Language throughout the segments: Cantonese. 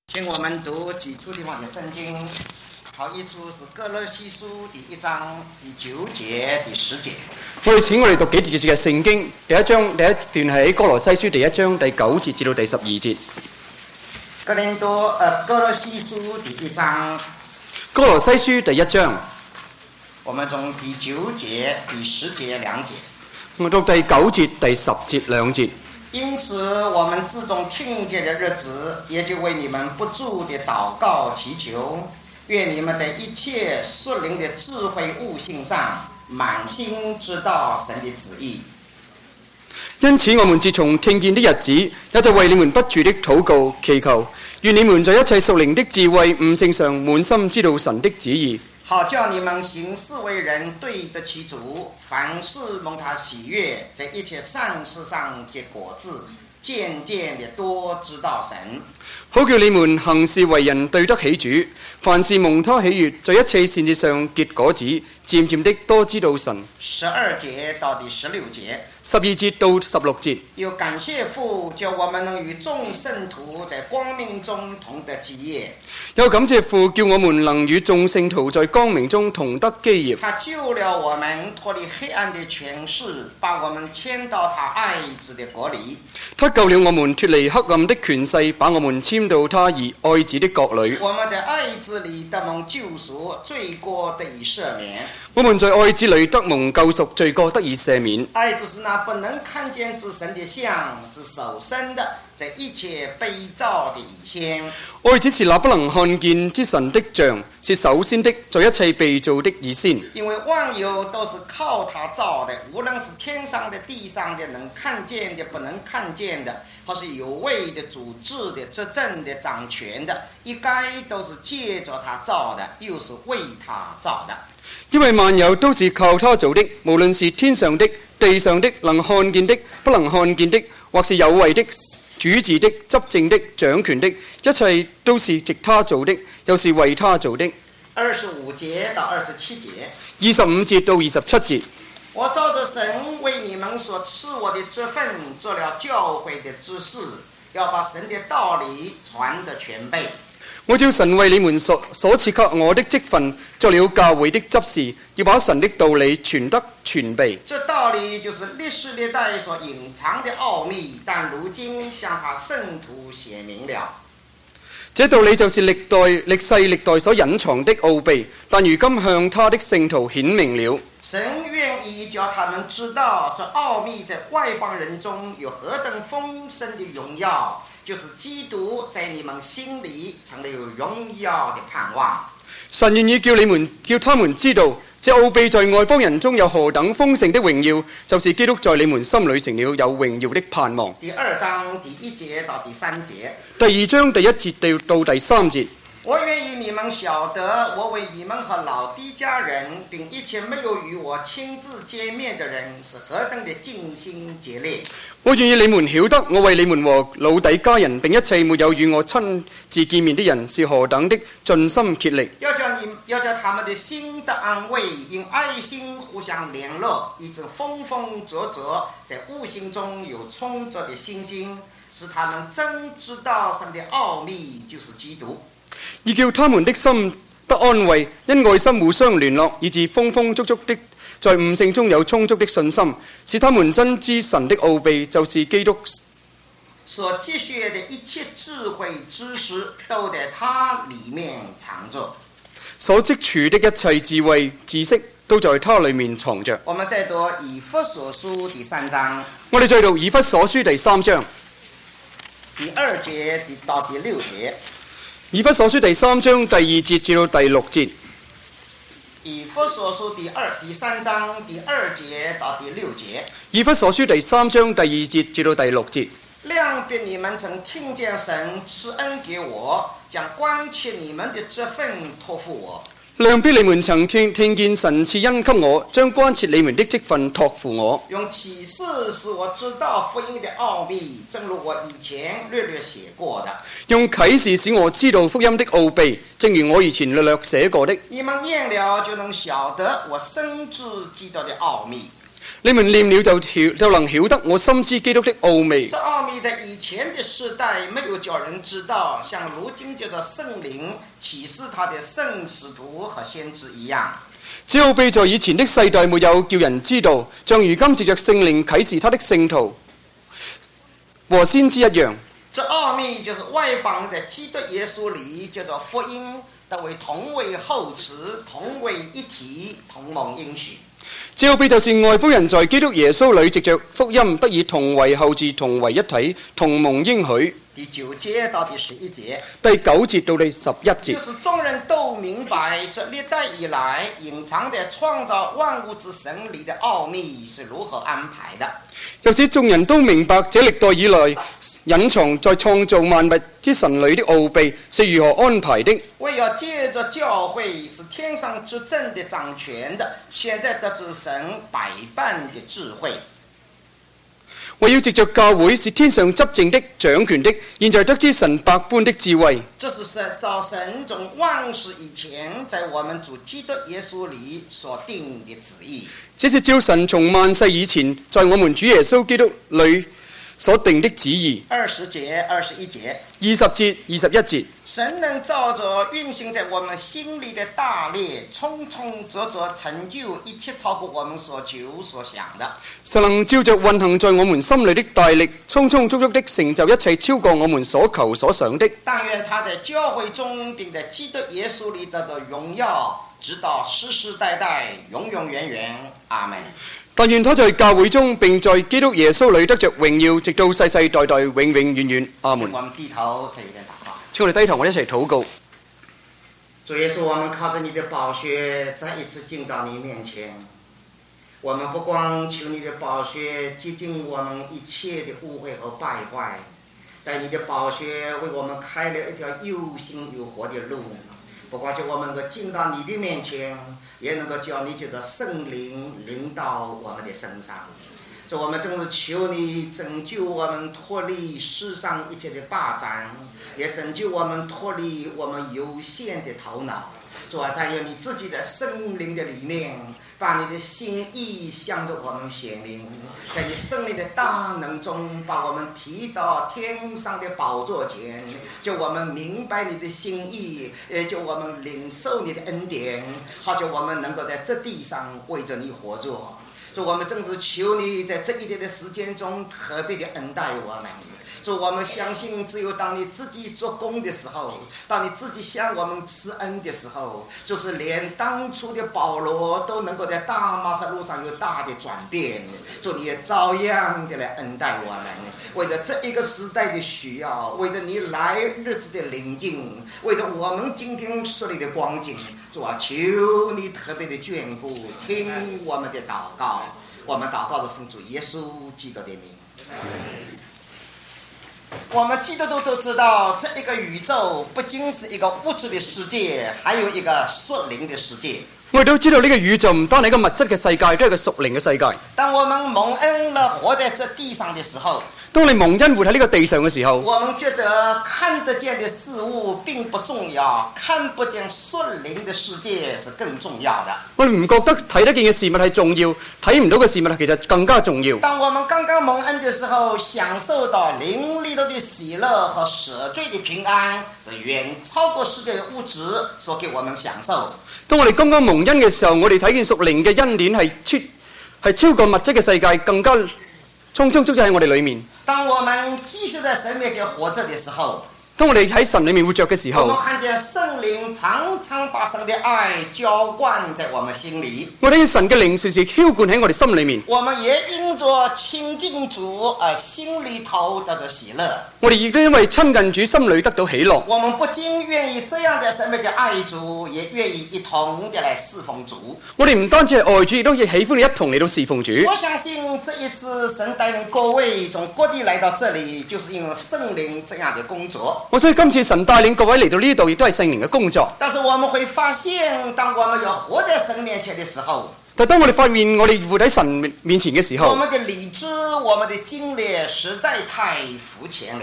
请我们读几处地方的圣經，好，一處是歌羅西書第1章第9節第10節。 我哋讀幾節嘅聖經，第一段係喺歌羅西書第1章第9節至到第12節。 歌羅西書第1章。 歌羅西書第1章， 我們從第9節、第10節兩節。 我讀第9節、第10節兩節。 因此，我們自從聽見的日子，也就為你們不住的禱告祈求，願你們在一切屬靈的智慧悟性上，滿心知道神的旨意。 因此，我們自從聽見的日子，也就為你們不住的禱告祈求，願你們在一切屬靈的智慧悟性上，滿心知道神的旨意。 好叫你們行事為人對得起主，凡事蒙他喜悅，在一切善事上結果子，漸漸地多知道神。 好叫你們行事為人對得起主，凡事蒙他喜悅，在一切善事上結果子，漸漸的多知道神。 12節到第16節。 12節到16節。 又感謝父，叫我們能與眾聖徒在光明中同得基業。 又感謝父，叫我們能與眾聖徒在光明中同得基業。 他救了我們，脫離黑暗的權勢，把我們遷到他愛子的國裏。 他救了我們脫離黑暗的權勢，把我們遷到他而愛子的國裏。 我們在愛子裏得蒙救贖，罪過得以赦免。 我們在愛子裏得蒙救贖，罪過得以赦免。 愛子是那不能看見之神的像，是首生的，在一切被造的以先。 愛子是那不能看見之神的像，是首先的，在一切被造的以先。 因為萬有都是靠他造的，無論是天上的、地上的，能看見的、不能看見的，或是有位的、主治的、執政的、掌權的，一概都是借着他造的，又是為他造的。 因為萬有都是靠他造的，無論是天上的、地上的，能看見的、不能看見的，或是有位的、主治的、執政的、掌權的，一切都是藉他造的，又是為他造的。 25節到27節。 25節到27節。 我照着神為你們所賜我的職分，做了教會的執事，要把神的道理傳得全備。 我照神為你們所賜給我的職分，做了教會的執事，要把神的道理傳得全備。 這道理就是歷世歷代所隱藏的奧秘，但如今向他聖徒顯明了。 這道理就是歷世歷代所隱藏的奧秘，但如今向他的聖徒顯明了。 神願意叫他們知道，這奧秘在外邦人中有何等豐盛的榮耀，就是基督在你們心裡成了有榮耀的盼望。 神願意叫他們知道，這奧秘在外邦人中有何等豐盛的榮耀，就是基督在你們心裡成了有榮耀的盼望。 第2章第1節到第3節。 第2章第1節到第3節。 我願意你們曉得，我為你們和老底嘉人，並一切沒有與我親自見面的人，是何等的盡心竭力。 我願意你們曉得，我為你們和老底嘉人，並一切沒有與我親自見面的人，是何等的盡心竭力。 要叫他們的心得安慰，因愛心互相聯絡，以致豐豐足足，在悟性中有充足的信心，使他們真知道神的奧秘，就是基督。 而叫他們的心得安慰，因愛心互相聯絡，以致豐豐足足的在悟性中有充足的信心，使他們真知神的奧秘，就是基督所積蓄的一切智慧知識，都在他裡面藏着。 所積儲的一切智慧知識，都在他裡面藏着。 我們再讀以弗所書第3章。 我哋再讀以弗所書第3章第2節到第6節。 以弗所書第3章第2節至到第6節。 以弗所書第3章第2節到第6節。 以弗所書第3章第2節至到第6節。 諒必你們曾聽見神賜恩給我，將關切你們的職分託付我。 諒必你們曾聽見神賜恩給我，將關切你們的職分託付我。 用啟示使我知道福音的奧秘，正如我以前略略寫過的。 用啟示使我知道福音的奧秘，正如我以前略略寫過的。 你們念了就能曉得我深知基督的奧秘。 你們念了就能曉得我深知基督的奧秘。 這奧秘在以前的世代沒有叫人知道，像如今叫做聖靈啟示他的聖使徒和先知一樣。 這奧秘在以前的世代沒有叫人知道，像如今藉着聖靈啟示他的聖徒和先知一樣。 這奧秘就是外邦在基督耶穌裏叫做福音，得為同為後嗣，同為一體，同蒙應許。 這奧秘就是外邦人在基督耶穌裏藉着福音得以同為後嗣，同為一體，同蒙應許。 第9節到第11節， 第9節到第11節， 就是眾人都明白這歷代以來隱藏在創造萬物之神裏的奧秘是如何安排的。 又使眾人都明白這歷代以來隱藏在創造萬物之神裏的奧秘是如何安排的。 為要借着教會是天上執政的掌權的，現在得知神百般的智慧。 為要藉着教會是天上執政的掌權的，現在得知神百般的智慧。 這是照神從萬世以前在我們主基督耶穌裏所定的旨意。 這是照神從萬世以前在我們主耶穌基督裏所定的旨意。 20節、21節、 20節、21節。 神能照着運行在我們心裏的大力，充充足足成就一切超過我們所求所想的。 神能照着運行在我們心裏的大力，充充足足的成就一切超過我們所求所想的。 但願他在教會中並在基督耶穌裏得着榮耀，直到世世代代，永永遠遠。阿門。 但願他在教會中並在基督耶穌裏得着榮耀，直到世世代代，永永遠遠。阿門。 我們低頭做一點禱告。 請我哋低頭，我哋一齊禱告。 主耶穌，我們靠着你的寶血再一次進到你面前，我們不光求你的寶血潔淨我們一切的污穢和敗壞，但你的寶血為我們開了一條又新又活的路，不光叫我們能夠進到你的面前，也能夠叫你這個聖靈臨到我們的身上。主，我們真是求你拯救我們脫離世上一切的霸佔，也拯救我們脫離我們有限的頭腦。主啊，在有你自己的聖靈的裡面，把你的心意向着我們顯明，在你聖靈的大能中，把我們提到天上的寶座前，就我們明白你的心意，就我們領受你的恩典，好叫我們能夠在這地上為着你活着。主，我們正是求你在這一點的時間中特別的恩待我們。主，我們相信只有當你自己做工的時候，當你自己向我們施恩的時候，就是連當初的保羅都能夠在大馬色路上有大的轉變。主，你也照樣的來恩待我們，為了這一個時代的需要，為了你來日子的臨近，為了我們今天說你的光景，主啊，求你特別的眷顧，聽我們的禱告。我們禱告的奉主耶穌基督的名。我們基督徒都知道，這一個宇宙不僅是一個物質的世界，還有一個屬靈的世界。 我哋都知道呢個宇宙唔單係一個物質嘅世界，都係一個屬靈嘅世界。 當我們蒙恩了活在這地上的時候， 當你蒙恩活喺呢個地上嘅時候， 我們覺得看得見的事物並不重要，看不見屬靈的世界是更重要的。 我哋唔覺得睇得見嘅事物係重要，睇唔到嘅事物其實更加重要。 當我們剛剛蒙恩的時候，享受到靈裏頭的喜樂和赦罪的平安，是遠超過世界的物質所給我們享受。 當我哋剛剛蒙恩嘅時候，我哋睇見屬靈嘅恩典係超過物質嘅世界，更加充足喺我哋裏面。 當我們繼續在神面前活着的時候， 當我哋喺神裏面活着嘅時候， 我們看見聖靈常常把神的愛澆灌在我們心裏。 我哋見神嘅靈時時澆灌喺我哋心裏面。 我們也因着親近主而心裏頭得着喜樂。 我哋亦都因為親近主，心裏得到喜樂。 我們不僅願意這樣在神面前愛主，也願意一同的來侍奉主。 我哋唔單止係愛主，亦都喜歡一同嚟到侍奉主。 我相信這一次神帶領各位從各地來到這裡，就是因為聖靈這樣的工作。 所以今次神帶領各位嚟到呢度，亦都係聖靈嘅工作。 但是我們會發現，當我們要活在神面前的時候， 但當我哋發現我哋活喺神面前嘅時候， 我們的理智、我們的經歷實在太膚淺了。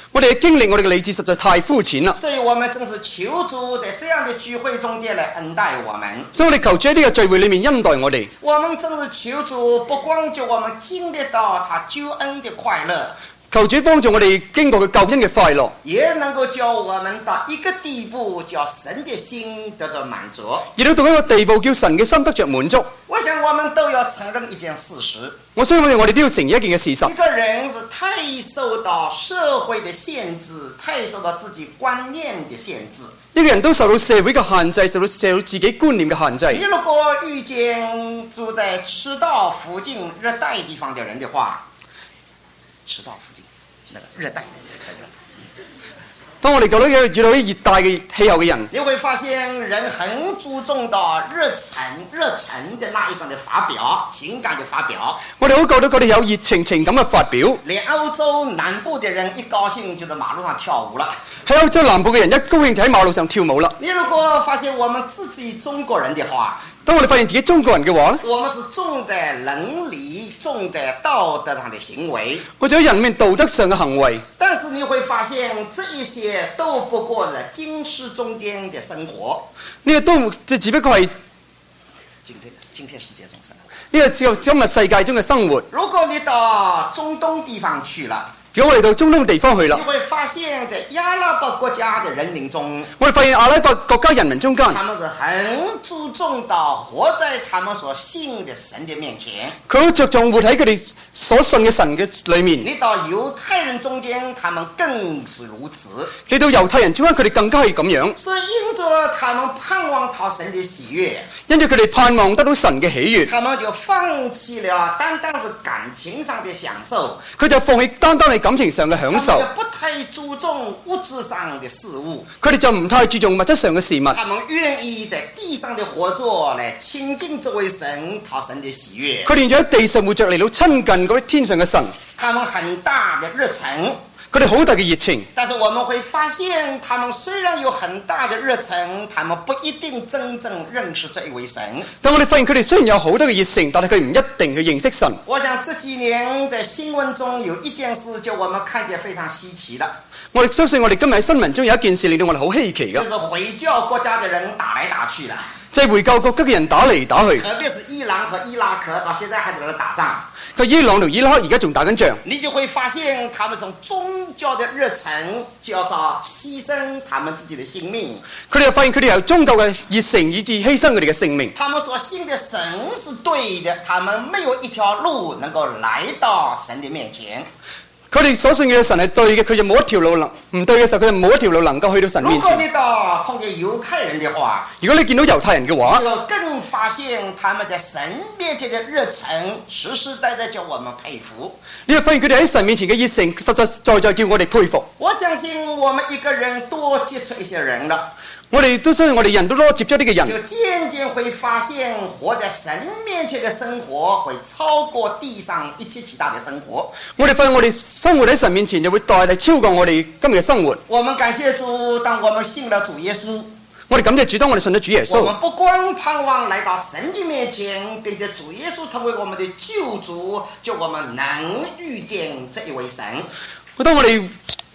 我哋嘅經歷，我哋嘅理智實在太膚淺啦。 所以我們正是求主在這樣的聚會中間來恩待我們。 所以我哋求主喺呢個聚會裏面恩待我哋。 我們正是求主不光叫我們經歷到他救恩的快樂， 求主幫助我哋經過佢救恩嘅快樂， 也能夠叫我們到一個地步，叫神的心得着滿足。 亦都到一個地步，叫神嘅心得着滿足。 我想我們都要承認一件事實， 我相信我哋都要承認一件嘅事實。 一個人是太受到社會的限制，太受到自己觀念的限制。 一個人都受到社會嘅限制，受到自己觀念嘅限制。 你如果遇見住在赤道附近熱帶地方的人的話，赤道附近那個熱帶的這個人， 當我哋遇到啲熱帶嘅氣候嘅人， 你會發現人很注重到熱忱的那一種的發表，情感的發表。 我哋好覺得佢哋有熱情情感嘅發表。 連歐洲南部的人一高興就在馬路上跳舞了。 喺歐洲南部嘅人一高興就喺馬路上跳舞啦。 你如果發現我們自己中國人的話， 當我哋發現自己中國人嘅話咧， 我們是重在倫理、重在道德上的行為， 或者人面道德上嘅行為。 但是你會發現這一些都不過是今世中間的生活。 呢個都只不過係今天世界中生活。 呢個只有今日世界中嘅生活。 如果你到中東地方去了， 如果我哋到中東嘅地方去啦， 你會發現在阿拉伯國家的人民中， 我哋發現阿拉伯國家人民中間， 他們是很注重到活在他們所信的神的面前。 佢好着重活喺佢哋所信嘅神嘅裏面。 你到猶太人中間，他們更是如此。 你到猶太人中間，佢哋更加係咁樣。 所以因着他們盼望討神的喜悅， 因住佢哋盼望得到神嘅喜悅， 他們就放棄了單單是感情上的享受， 佢就放棄單單係感情上嘅享受， 他們就不太注重物質上的事物， 佢哋就唔太注重物質上嘅事物， 他們願意在地上的活作來親近這位神，討神的喜悅。 佢哋就喺地上活着嚟到親近嗰啲天上嘅神， 他們很大的熱忱， 佢哋好大嘅熱情。 但是我們會發現，他們雖然有很大的熱忱，他們不一定真正認識這一位神。 但我哋發現佢哋雖然有好多嘅熱誠，但係佢唔一定去認識神。 我想這幾年在新聞中有一件事，就我們看見非常稀奇的。 我哋相信我哋今日喺新聞中有一件事令到我哋好稀奇嘅， 就是回教國家的人打來打去的， 就係回教國家嘅人打嚟打去， 特別是伊朗和伊拉克，到現在還在那打仗。 佢伊朗同伊拉克而家仲打緊仗， 你就會發現，他們從宗教的熱忱，叫做犧牲他們自己的性命。 佢哋又發現佢哋由宗教嘅熱誠以致犧牲佢哋嘅性命。 他們所信的神是對的，他們沒有一條路能夠來到神的面前。 佢哋所信嘅神係對嘅，佢就冇一條路能唔對嘅時候，佢就冇一條路能夠去到神面前。 如果你到碰見猶太人的話， 如果你見到猶太人嘅話， 就更發現他們在神面前的熱忱，實實在在叫我們佩服。 你會發現佢哋喺神面前嘅熱誠，實實在在叫我哋佩服。 我相信我們一個人多接觸一些人了， 我哋都相信我哋人都多接觸呢個人， 就漸漸會發現活在神面前的生活會超過地上一切其他的生活。 我哋發現我哋生活喺神面前就會大大超過我哋今日嘅生活。 我們感謝主，當我們信了主耶穌， 我哋感謝主，當我哋信咗主耶穌， 我們不光盼望來到神的面前，並且主耶穌成為我們的救主，就我們能遇見這一位神。 當我哋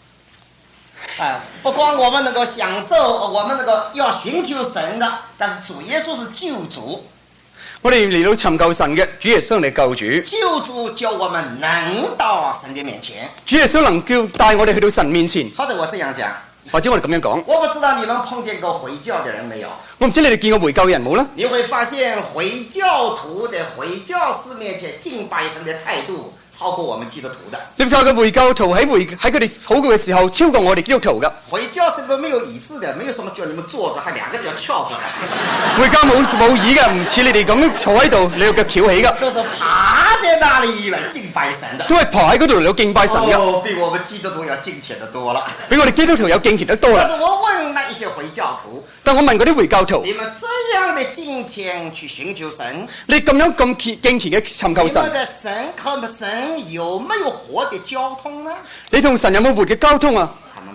不光我們能夠享受，我們能夠要尋求神的，但是主耶穌是救主。 我哋嚟到尋求神嘅主耶穌嚟救主， 救主叫我們能到神的面前。 主耶穌能叫帶我哋去到神面前。 或者我這樣講， 或者我哋咁樣講， 我不知道你們碰見過回教的人沒有？ 我唔知你哋見過回教嘅人冇啦？ 你會發現回教徒在回教士面前敬拜神的態度超過我們基督徒的。 你睇嘅回教徒喺佢哋禱告嘅時候，超過我哋基督徒噶。 回教是個沒有椅子的，沒有什麼叫你們坐着，還兩個腳翹着的。 回教冇椅嘅，唔似你哋咁坐喺度，你個腳翹起噶。 都是爬在那裡來敬拜神的。 都係爬喺嗰度嚟到敬拜神嘅。 比我們基督徒要敬虔得多了。 比我哋基督徒有敬虔得多啦。 但是我問那一些回教徒， 但我問嗰啲回教徒， 你們這樣的敬虔去尋求神， 你咁樣咁敬虔嘅尋求神， 你們的神和神有沒有活的交通呢？ 你同神有冇活嘅交通啊？ 他們沒有。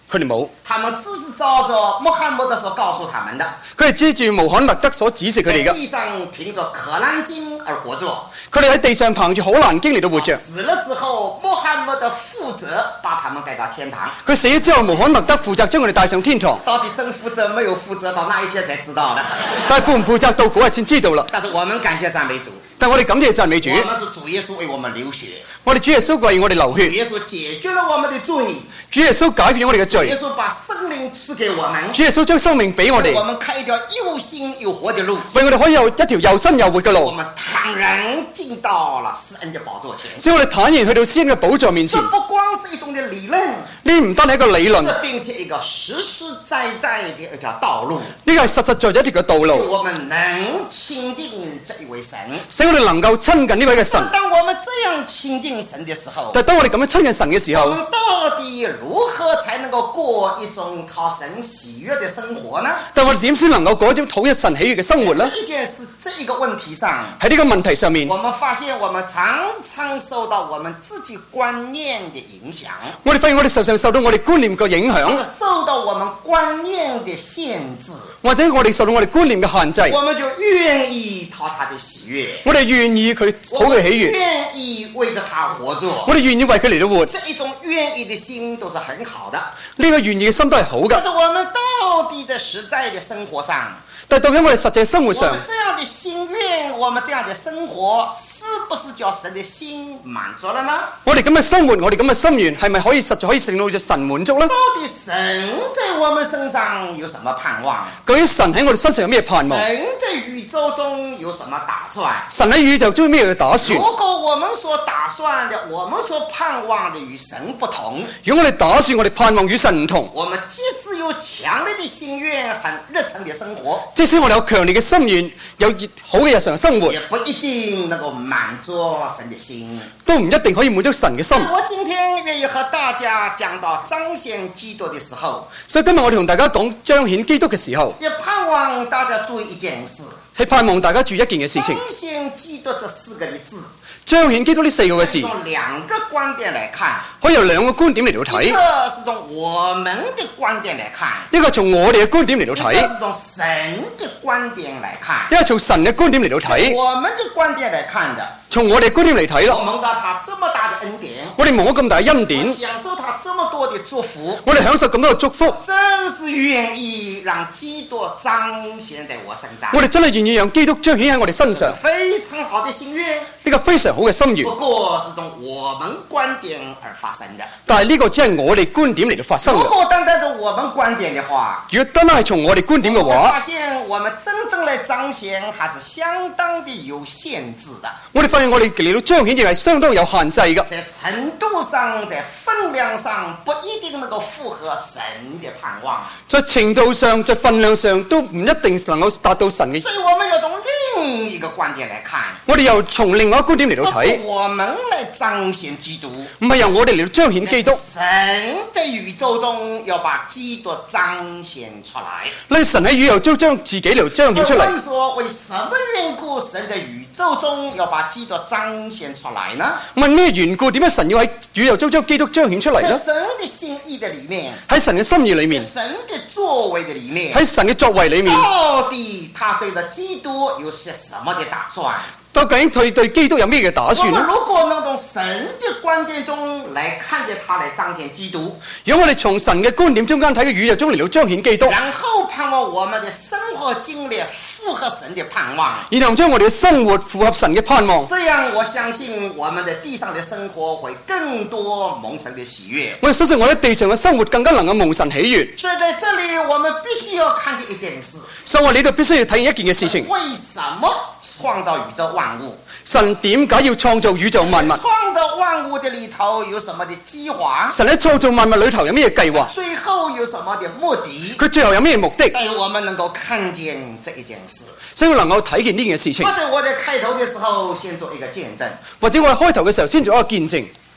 佢哋冇， 他們只是照着穆罕默德所告訴他們的， 佢哋知住穆罕默德所指示佢哋嘅。 在地上憑着可蘭經而活着。 佢哋喺地上憑住可蘭經嚟到活着。 死了之後，穆罕默德負責把他們帶到天堂。 佢死咗之後，穆罕默德負責將佢哋帶上天堂。 到底真負責沒有負責，到那一天才知道的。 但係負唔負責到嗰日先知道啦。 但是我們感謝讚美主， 但我哋感謝讚美主， 我們是主耶穌為我們流血， 我哋主耶穌為我哋流主血， 耶穌解決了我們的罪， 主耶穌解決咗我哋嘅罪， 主耶穌把生命賜給我們， 主耶穌將生命俾我為我哋， 們開一條又新又活的路， 為我哋可以有一條又新又活嘅路， 我們坦然進到了施恩的寶座前。 使我哋坦然去到施恩嘅寶座面前。 這不光是一種的理論， 呢唔單係一個理論， 這並且一個實實在在的一條道路， 呢個係實實在在一條嘅道就路， 我們能親近這一位神。 使我哋能夠親近呢位嘅神。 當我們這樣親近神的時候， 但係當我哋咁樣親近神嘅時候， 我們到底如何才能夠過一種討神喜悅的生活呢？ 但我哋點先能夠過一種討一神喜悅嘅生活呢？ 這一件事，這一個問題上， 喺呢個問題上面， 我們發現我們常常受到我們自己觀念的影響， 我哋發現我哋常常受到我哋觀念嘅影或響者，受到我們觀念的限制， 或者我哋受到我哋觀念嘅限制， 我們就願意討他的喜悅， 我哋願意佢討佢喜悅， 願意為着他活着。 我哋願意為佢嚟到活， 這一種願意的心都是很好的。 呢個願意嘅心都係好但㗎。 是我們到底在實在的生活上， 但係到底我哋實際生活上我們，這樣的心願，我們這樣的生活，是不是叫神的心滿足了呢？ 我哋咁嘅生活，我哋咁嘅心願，係咪可以實在可以令到隻神滿足呢？ 到底神在我們身上有什麼盼望？ 究竟神喺我哋身上有咩盼望？ 神在宇宙中有什麼打算？ 神喺宇宙中有咩嘅打算？ 如果我們所打算的，我們所盼望的與神不同， 如果我哋打算，我哋盼望與神唔同， 我們即使有強烈的心願、很熱忱的生活， 即使我哋有強烈嘅心願，有好嘅日常生活， 也不一定能夠滿足神的心。 都唔一定可以滿足神嘅心。 我今天願意和大家講到彰顯基督的時候， 所以今日我哋同大家講彰顯基督嘅時候， 也盼望大家注意一件事： 係盼望大家注意一件嘅事情。 彰顯基督這四個的字， 彰顯基督呢四個嘅字， 從兩個觀點來看， 可以由兩個觀點嚟到一睇。 個是從我們的觀點來看， 一個從我哋嘅觀點嚟到一個睇， 是從神的觀點來看。 一個從神嘅觀點嚟到睇。 我們的觀點來看的， 從我哋嘅觀點嚟睇咯， 我蒙到他這麼大的恩典， 我哋望咗咁大嘅恩我典， 享受他這麼多的祝福， 我哋享受咁多嘅祝福， 真是願意讓基督彰顯在我身上。 我哋真係願意讓基督彰顯喺我哋身上。 非常好的心願， 呢個非常好嘅心願不，過是從我們觀點而發生的。 但係呢個只係我哋觀點嚟到發生嘅。 如果單單是我們觀點的話， 如果單單係從我哋觀點嘅我會話， 發現我們真正來彰顯還是相當的有限制的。 我哋發現我哋嚟到彰顯亦係相當有限制嘅。 在程度上，在分量上，不一定能夠符合神的盼望。 在程度上，在分量上都唔一定能夠達到神嘅。 所以我們要從另一個觀點來看， 我哋又從另外一個觀點嚟到不是睇， 我們來彰顯基督， 唔係由我哋嚟到彰顯基督， 神在宇宙中要把基督彰顯出來。 呢神喺宇宙中將自己嚟到彰顯出嚟。 問說，為什麼緣故神在宇宙中要把基督彰顯出來呢？ 問咩緣故？點解神要喺宇宙中將基督彰顯出嚟在呢？ 神的心意的裡面， 喺神嘅心意裏面， 在神的作為的裡面， 喺神嘅作為裏面， 到底他對着基督有些什麼的打算？ 究竟佢對基督有咩嘅打我算呢？ 們如果能從神的觀點中來看見他來彰顯基督， 如果我哋從神嘅觀點中間睇嘅宇宙中嚟到彰顯基督， 然後盼望我們的生活經歷符合神的盼望， 然後將我哋嘅生活符合神嘅盼望， 這樣我相信我們的地上的生活會更多蒙神的喜悅。 我哋相信我喺地上嘅生活更加能夠蒙神喜悅。 所以在這裡我們必須要看見一件事： 所以我哋呢度必須要睇見一件嘅事情， 為什麼創造宇宙萬物？ 神點解要創造宇宙萬物？ 創造萬物的裡頭有什麼的計劃？ 神喺創造萬物裏頭有咩計劃？ 最後有什麼的目的？ 佢最後有咩目的？ 但我們能夠看見這一件事。 所以能夠睇見呢件事情或，者我在開頭的時候先做一個見證。 或者我哋開頭嘅時候先做一個見證。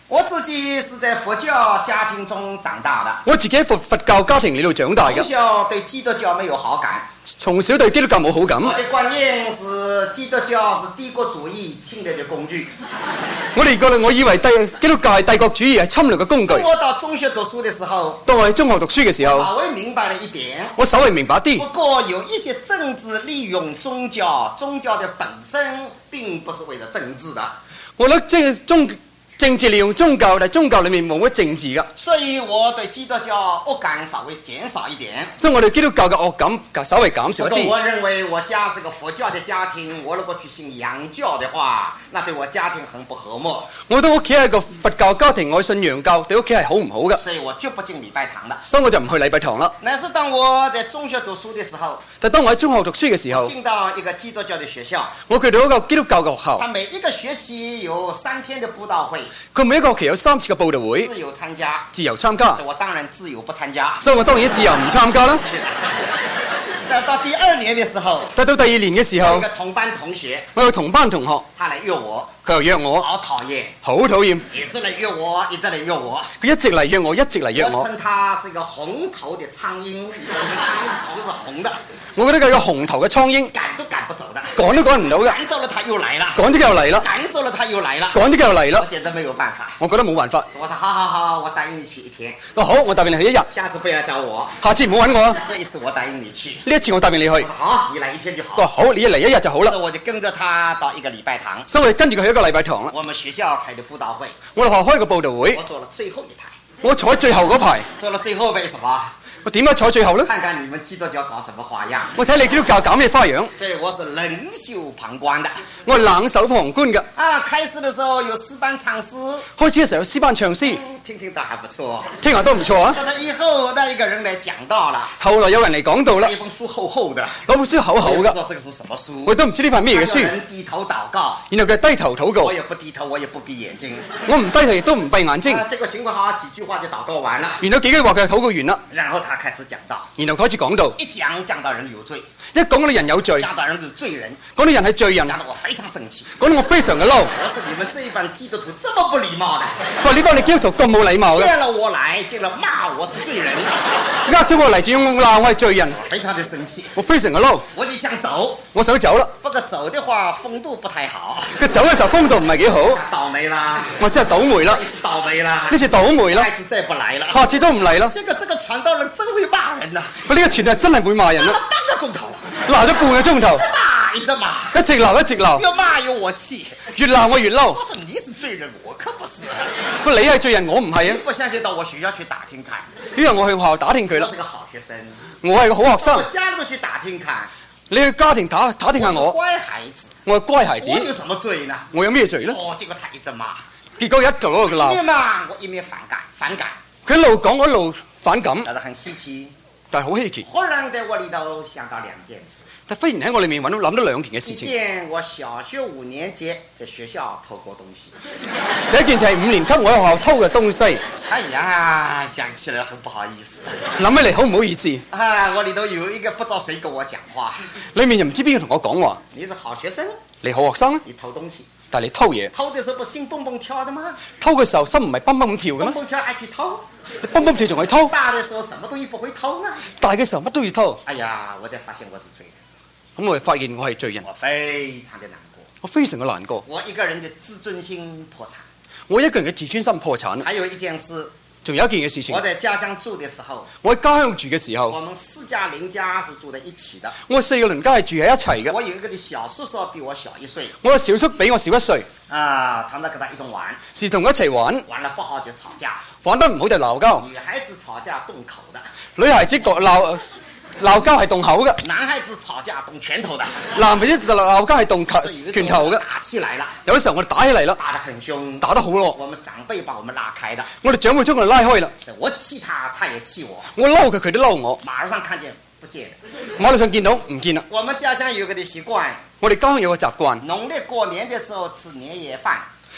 我自己是在佛教家庭中長大的， 我自己喺佛教家庭裏度長大嘅， 從小對基督教沒有好感。 從小對基督教冇好感。 我的觀念是基督教是帝國主義侵略的工具。 我以為基督教係帝國主義係侵略嘅工具。 當我到中學讀書的時候， 當我喺中學讀書嘅時候， 稍微明白了一點。 我稍微明白啲。 不過有一些政治利用宗教，宗教的本身並不是為了政治的。 我覺得即係政治利用宗教，但係宗教裡面冇乜政治㗎。 所以我對基督教惡感稍微減少一點。 所以我對基督教嘅惡感稍微減少一啲。 我認為我家是個佛教的家庭，我如果去信洋教的話，那對我家庭很不和睦。 我覺得屋企係個佛教家庭，我信洋教，對屋企係好唔好㗎。 所以我絕不進禮拜堂的。 所以我就唔去禮拜堂啦。 但是當我在中學讀書的時候， 但當我喺中學讀書嘅時候， 進到一個基督教的學校， 我去到一個基督教嘅學校。 他每一個學期有3天的佈道會， 佢每一個學期有3次嘅佈道會， 自由參加。 自由參加。 我當然自由不參加。 所以我當然自由唔參加啦。 到第2年的時候， 但到第2年嘅時候， 我一個同班同學， 我有同班同學， 他來約我， 佢又約我， 好討厭， 好討厭， 一直來約我，一直來約我。 佢一直嚟約我，一直嚟約我。 我稱他是一個紅頭的蒼蠅，蒼頭是紅的。 我覺得佢係個紅頭嘅蒼蠅， 趕都趕不走的， 趕都趕唔到嘅。 趕走了他又來了， 趕咗佢又嚟啦， 趕走了他又來了， 趕咗佢又嚟啦。 我簡直沒有辦法。 我覺得冇辦法。 我說好，我答應你去1天。 好，我答應你去1日， 下次不要來找我， 下次唔好揾我啊。 這一次我答應你去。 呢一次我答應你去。 我說好，你來1天就好。 佢話好，你一嚟1日就好啦。 所以我就跟着他到一個禮拜堂， 所以我哋跟住佢去一個禮拜堂啦。 我們學校開的佈道會， 我哋學開個佈道會， 我坐了最後一排。 我坐喺最後嗰排。 坐了最後為什麼？ 我點解坐最後呢？ 看看你們基督教搞什麼花樣。 我睇你基督教搞咩花樣。 所以我是冷袖旁觀的。 我係冷手旁觀嘅。 開始的時候有詩班唱詩， 開始嘅時候有詩班唱詩， 聽都還不錯， 聽下都唔錯啊。 到了以後，那一個人來講道了， 後來有人嚟講道啦， 一封書厚厚的， 攞本書厚厚嘅， 我不知道這個是什麼書， 我都唔知呢塊咩嘅書。 有人低頭禱告， 然後佢低頭禱告， 我也不低頭，我也不閉眼睛， 我唔低頭亦都唔閉眼睛。 這個情況好，幾句話就禱告完了， 然後幾句話佢就禱告完啦， 然後他開始講道， 然後開始講道， 一講到人有罪， 一講到人有罪， 講到人是罪人， 講到人係罪人， 講到我非常生氣， 講到我非常嘅嬲。 我說你們這一班基督徒這麼不禮貌的， 佢話呢班你基督徒咁冇禮貌嘅， 騙了我來，進了罵我是罪人， 呃咗我嚟，仲要鬧我係罪人， 非常的生氣， 我非常嘅嬲， 我就想走， 我想走啦。 不過走的話風度不太好， 佢走嘅時候風度唔係幾好， 倒霉啦， 我真係倒霉啦， 一次倒霉啦， 呢次倒霉啦下，次再不來了， 下次都唔嚟啦。 這個傳道人真會罵人呐， 佢呢個傳道真係會罵人罵啦， 了半個鐘頭， 鬧咗半個鐘頭， 一直罵， 一直鬧一直鬧， 越罵越我氣， 越鬧我越嬲。 我說你是罪人，我可不是， 佢你係罪人，我唔係啊。 你不相信到我學校去打聽看， 呢日我去學校打聽佢啦我是，個好學生， 我係個好學我生。 家裏都去打聽看， 你去家庭打聽下我， 乖孩子， 我係乖孩子我，有什麼罪呢？ 我有咩罪呢？ 結果他一直罵， 結果一路喺度一鬧， 面罵我一面反感， 佢一路講我一路反感， 搞得很稀奇。 但係好稀奇。 忽然在我裏頭想到2件事， 但忽然喺我裏面諗到2件嘅事一情。 件我小學5年級在學校偷過東西， 第一件就係5年級我喺學校偷嘅東西， 哎呀，想起來很不好意思。 諗起嚟好唔好意思。 我裏頭有一個不知道誰跟我講話， 裏面又唔知邊個同我講話， 你是好學生， 你好學生啊， 你偷東西， 但係你偷嘢， 偷的時候不心蹦蹦跳的嗎？ 偷嘅時候心唔係蹦蹦咁跳嘅咩？ 蹦蹦跳愛去偷， 你蹦蹦跳仲去偷， 大的時候什麼東西不會偷呢？ 大嘅時候乜都要偷。 哎呀，我才發現我是罪人， 咁我就發現我係罪人， 我非常的難過， 我非常嘅難過。 我一個人的自尊心破產。 我一個人嘅自尊心破產。 還有一件事， 仲有一件嘅事情我，在家鄉住的時候， 我喺家鄉住嘅時候， 我們4家鄰家是住在一起的。 我4個鄰家係住喺一齊嘅。 我有一個的小叔叔比我小1歲， 我嘅小叔比我小1歲， 常常跟他一同玩， 是同佢一齊玩， 玩得不好就吵架， 玩得唔好就鬧交。 女孩子吵架動口的， 女孩子鬧交係動口嘅， 男孩子吵架動拳頭的。 男孩子鬧交係動拳頭嘅。 打起來了， 有啲時候我哋打起嚟啦， 打得很兇， 打得好咯。 我們長輩把我們拉開的， 我哋長輩將佢哋拉開啦。 是我氣他，他也氣我， 我嬲佢，佢都嬲我。 馬路上看見不見了。 馬路上見到唔見啦。 我們家鄉有個的習慣， 我哋家鄉有個習慣， 農曆過年的時候吃年夜飯，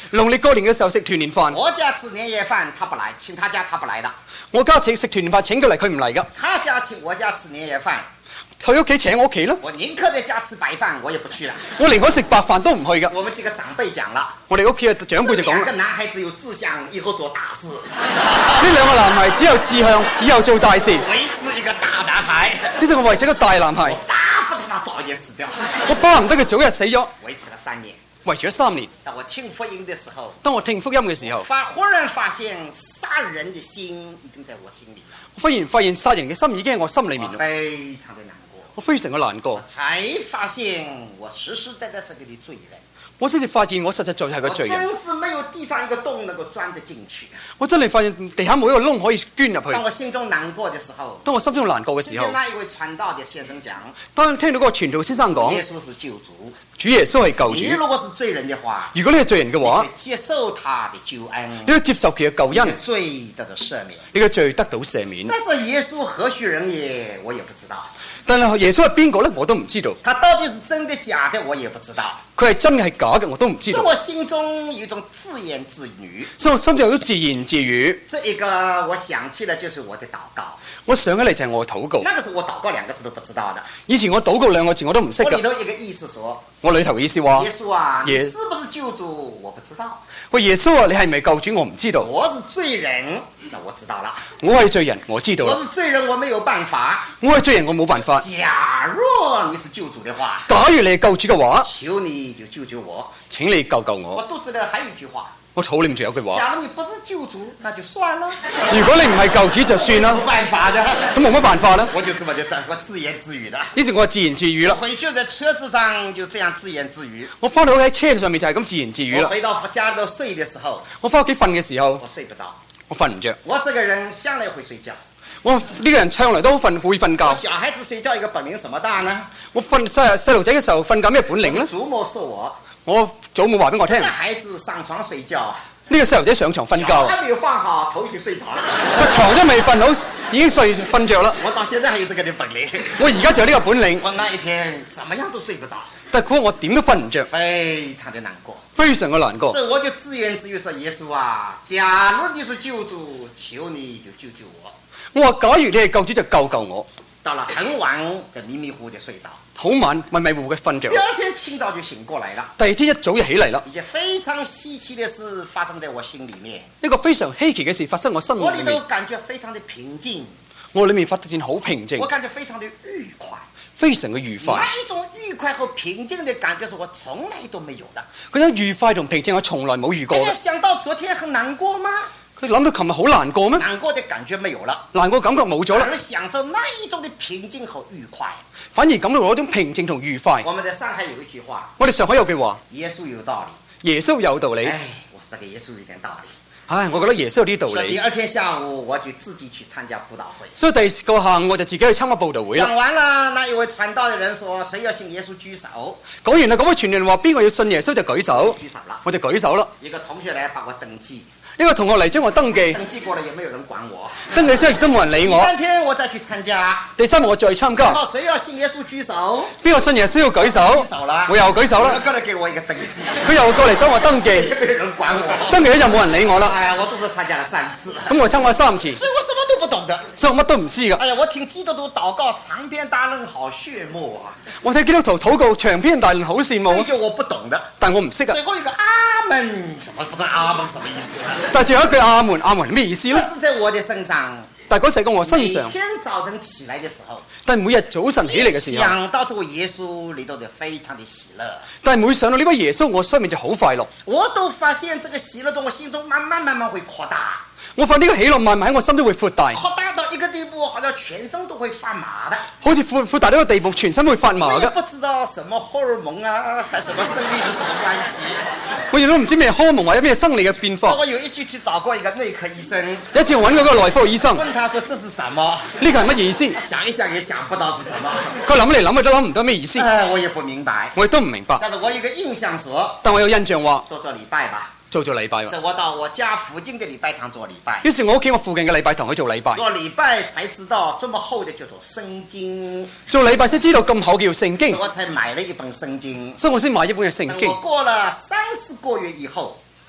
農曆過年嘅時候食團年飯， 我家吃年夜飯，他不來，請他家他不來的。 我家食團年飯請佢嚟，佢唔嚟噶。 他家請我家吃年夜飯， 佢屋企請我屋企咯。 我寧可在家吃白飯，我也不去了。 我連我食白飯都唔去噶。 我們幾個長輩講了， 我哋屋企嘅長輩就講啦， 兩個男孩子有志向，以後做大事。 呢兩個男孩只有志向，以後做大事。 維持一個大男孩， 呢就我維持一個大男孩， 巴不得他早一死掉。 我巴唔得佢早日死咗， 維持了3年。 維持咗3年。 當我聽福音的時候， 當我聽福音嘅時候， 忽然發現殺人的心已經在我心裡了。 我忽然發現殺人嘅心已經喺我心裡面我啦， 非常的難過， 我非常嘅難過。 才發現我實實在在是個罪人。 我先至發現我實實在在係個罪人， 真是沒有地上一個洞能夠鑽得進去。 我真係發現地下冇一個窿可以捐入去。 當我心中難過的時候， 當我心中難過嘅時候， 那一位傳道的先生講， 當聽到嗰個傳道先生講， 耶穌是救主， 主耶穌係救你主。 如果是罪人的話， 如果你係罪人嘅話， 接受他的救恩， 你要接受佢嘅救恩， 罪得到赦免。 你嘅罪得到赦免。 但是耶穌何許人也，我也不知道。 但係耶穌係邊個呢？我都唔知道。 他到底是真的假的，我也不知道。 佢係真係假嘅，我都唔知道。 所以我心中有一種自言自語， 所以我心中有啲自言自語。 這一個我想起了就是我的禱告。 我想起嚟就係我嘅禱告。 那個時候我禱告2個字都不知道的。 以前我禱告2個字我都唔識我裏㗎。 頭一個意思說， 我裏頭嘅意思話， 耶穌啊，你耶是不是救主？我不知道。 喂，耶穌啊，你係咪救主？我唔知道。 我是罪人，那我知道了。 我係罪人，我知道啦。 我是罪人，我沒有辦法。 我係罪人，我冇辦法。 假若你是救主的話， 假如你係救主嘅話， 求你就救救我。 請你救救我我。 肚子裏還有一句話， 我肚裏面仲有句話， 假如你不是救主，那就算了， 如果你唔係救主就算啦沒，辦法的。 咁冇乜辦法啦。 我就這麼就我自言自語的。 於是我自言自語啦。 回去在車子上就這樣自言自語。 我翻到屋企喺車上面就係咁自言自語啦。 我回到家裏頭睡的時候， 我翻屋企瞓嘅時候， 我睡不着。 我瞓唔着。 我這個人向來會睡覺。 我呢個人向來都會瞓覺。 小孩子睡覺一個本領什麼大呢？ 我瞓細路仔嘅時候瞓覺咩本領呢？ 祖母說我， 我祖母話俾我聽， 這個呢孩子上床睡覺， 個細路仔上床瞓覺啊， 腳還沒有放好，頭就睡着了。 個床都未瞓好，已經瞓着啦。 我到現在還有這個的本領。 我而家就有呢個本領， 我那一天怎麼樣都睡不着， 但係我點都瞓唔着， 非常的難過。 非常嘅難過。 所以我就自言自語說：耶穌啊，假如你是救主，求你就救救我。 我話假如你係救主就救救我。 到了很晚，就迷迷糊糊的睡着。 好晚迷迷糊嘅瞓着第，二天清早就醒過來了。 第二天一早就起嚟啦。 一件非常稀奇的事發生在我心裡面， 一個非常稀奇嘅事發生我心我裡頭裏面， 感覺非常的平靜， 我裏面發現好平靜我，感覺非常的愉快。 非常嘅愉快。 那一種愉快和平靜的感覺是我從來都沒有的。 嗰種愉快同平靜我從來冇遇過大家嘅。 想到昨天很難過嗎？ 佢諗到琴日好難過咩？ 難過的感覺沒有了， 難過感覺冇咗啦， 而享受那一種的平靜和愉快。 反而感到嗰種平靜同愉快。 我們在上海有一句話， 我哋上海有句話， 耶穌有道理。 耶穌有道理。 哎，我說這個耶穌有點道理。 唉，我覺得耶穌有啲道理， 所以第二天下午我就自己去參加佈道會。 所以第二個下午我就自己去參加佈道會啦。 講完了，那一位傳道的人說：誰要信耶穌舉手？ 講完啦，嗰位傳人話邊個要信耶穌就舉手， 舉手了。 我就舉手啦。 一個同學來把我登記， 呢個同學嚟將我登記， 登記過了也沒有人管我。 登記之後亦都冇人理我。 第三天我再去參加， 第三日我再參然加， 後誰要信耶穌舉手？ 邊個信耶穌要舉手舉，手了， 我又舉手啦。 過來給我一個登記， 佢又過嚟當我登記， 也沒有人管我。 登記咗就冇人理我啦。 哎呀，我總是參加了3次， 咁我參加3次， 所以我什麼都不懂的。 所以我乜都唔知噶。 哎呀，我聽基督徒禱告長篇大論，好炫目啊！ 我睇基督徒禱告長篇大論，好羨慕啊， 這就我不懂的。 但我唔識啊。 最後一個阿門，什麼不知道阿門什麼意思？ 但係最後一句阿門，阿門係咩意思呢？ 但是在我的身上， 但係嗰時喺我身每上， 天早晨起來的時候， 但係每日早晨起嚟嘅時候， 想到這位耶穌，裏頭就非常的喜樂。 但係每上到呢位耶穌，我心裏面就好快樂。 我都發現這個喜樂在我心中慢慢會擴大， 我發現呢個喜樂慢慢喺我心中會闊大， 擴大到一個地步，好像全身都會發麻的。 好似闊大到一個地步，全身都會發麻嘅。 我也不知道什麼荷爾蒙啊，還什麼生理有什麼關係。 我亦都唔知咩荷爾蒙或者咩生理嘅變化。 我有一次去找過一個內科醫生， 有一次我揾嗰個內科醫生，呢問他說這是什麼？ 個係乜意思？ 想一想也想不到是什麼。 佢諗嚟諗去都諗唔到咩意思， 我也不明白。 我亦都唔明白。 但是我有一個印象說， 但我有印象話做禮拜吧。 做禮拜喎。 所以我到我家附近的禮拜堂做禮拜。 於是我屋企我附近嘅禮拜堂去做禮拜。 做禮拜才知道這麼厚的叫做聖經， 做禮拜先知道咁厚叫聖經， 我才買了一本聖經。 所以我先買一本嘅聖經等我。過了30個月以後，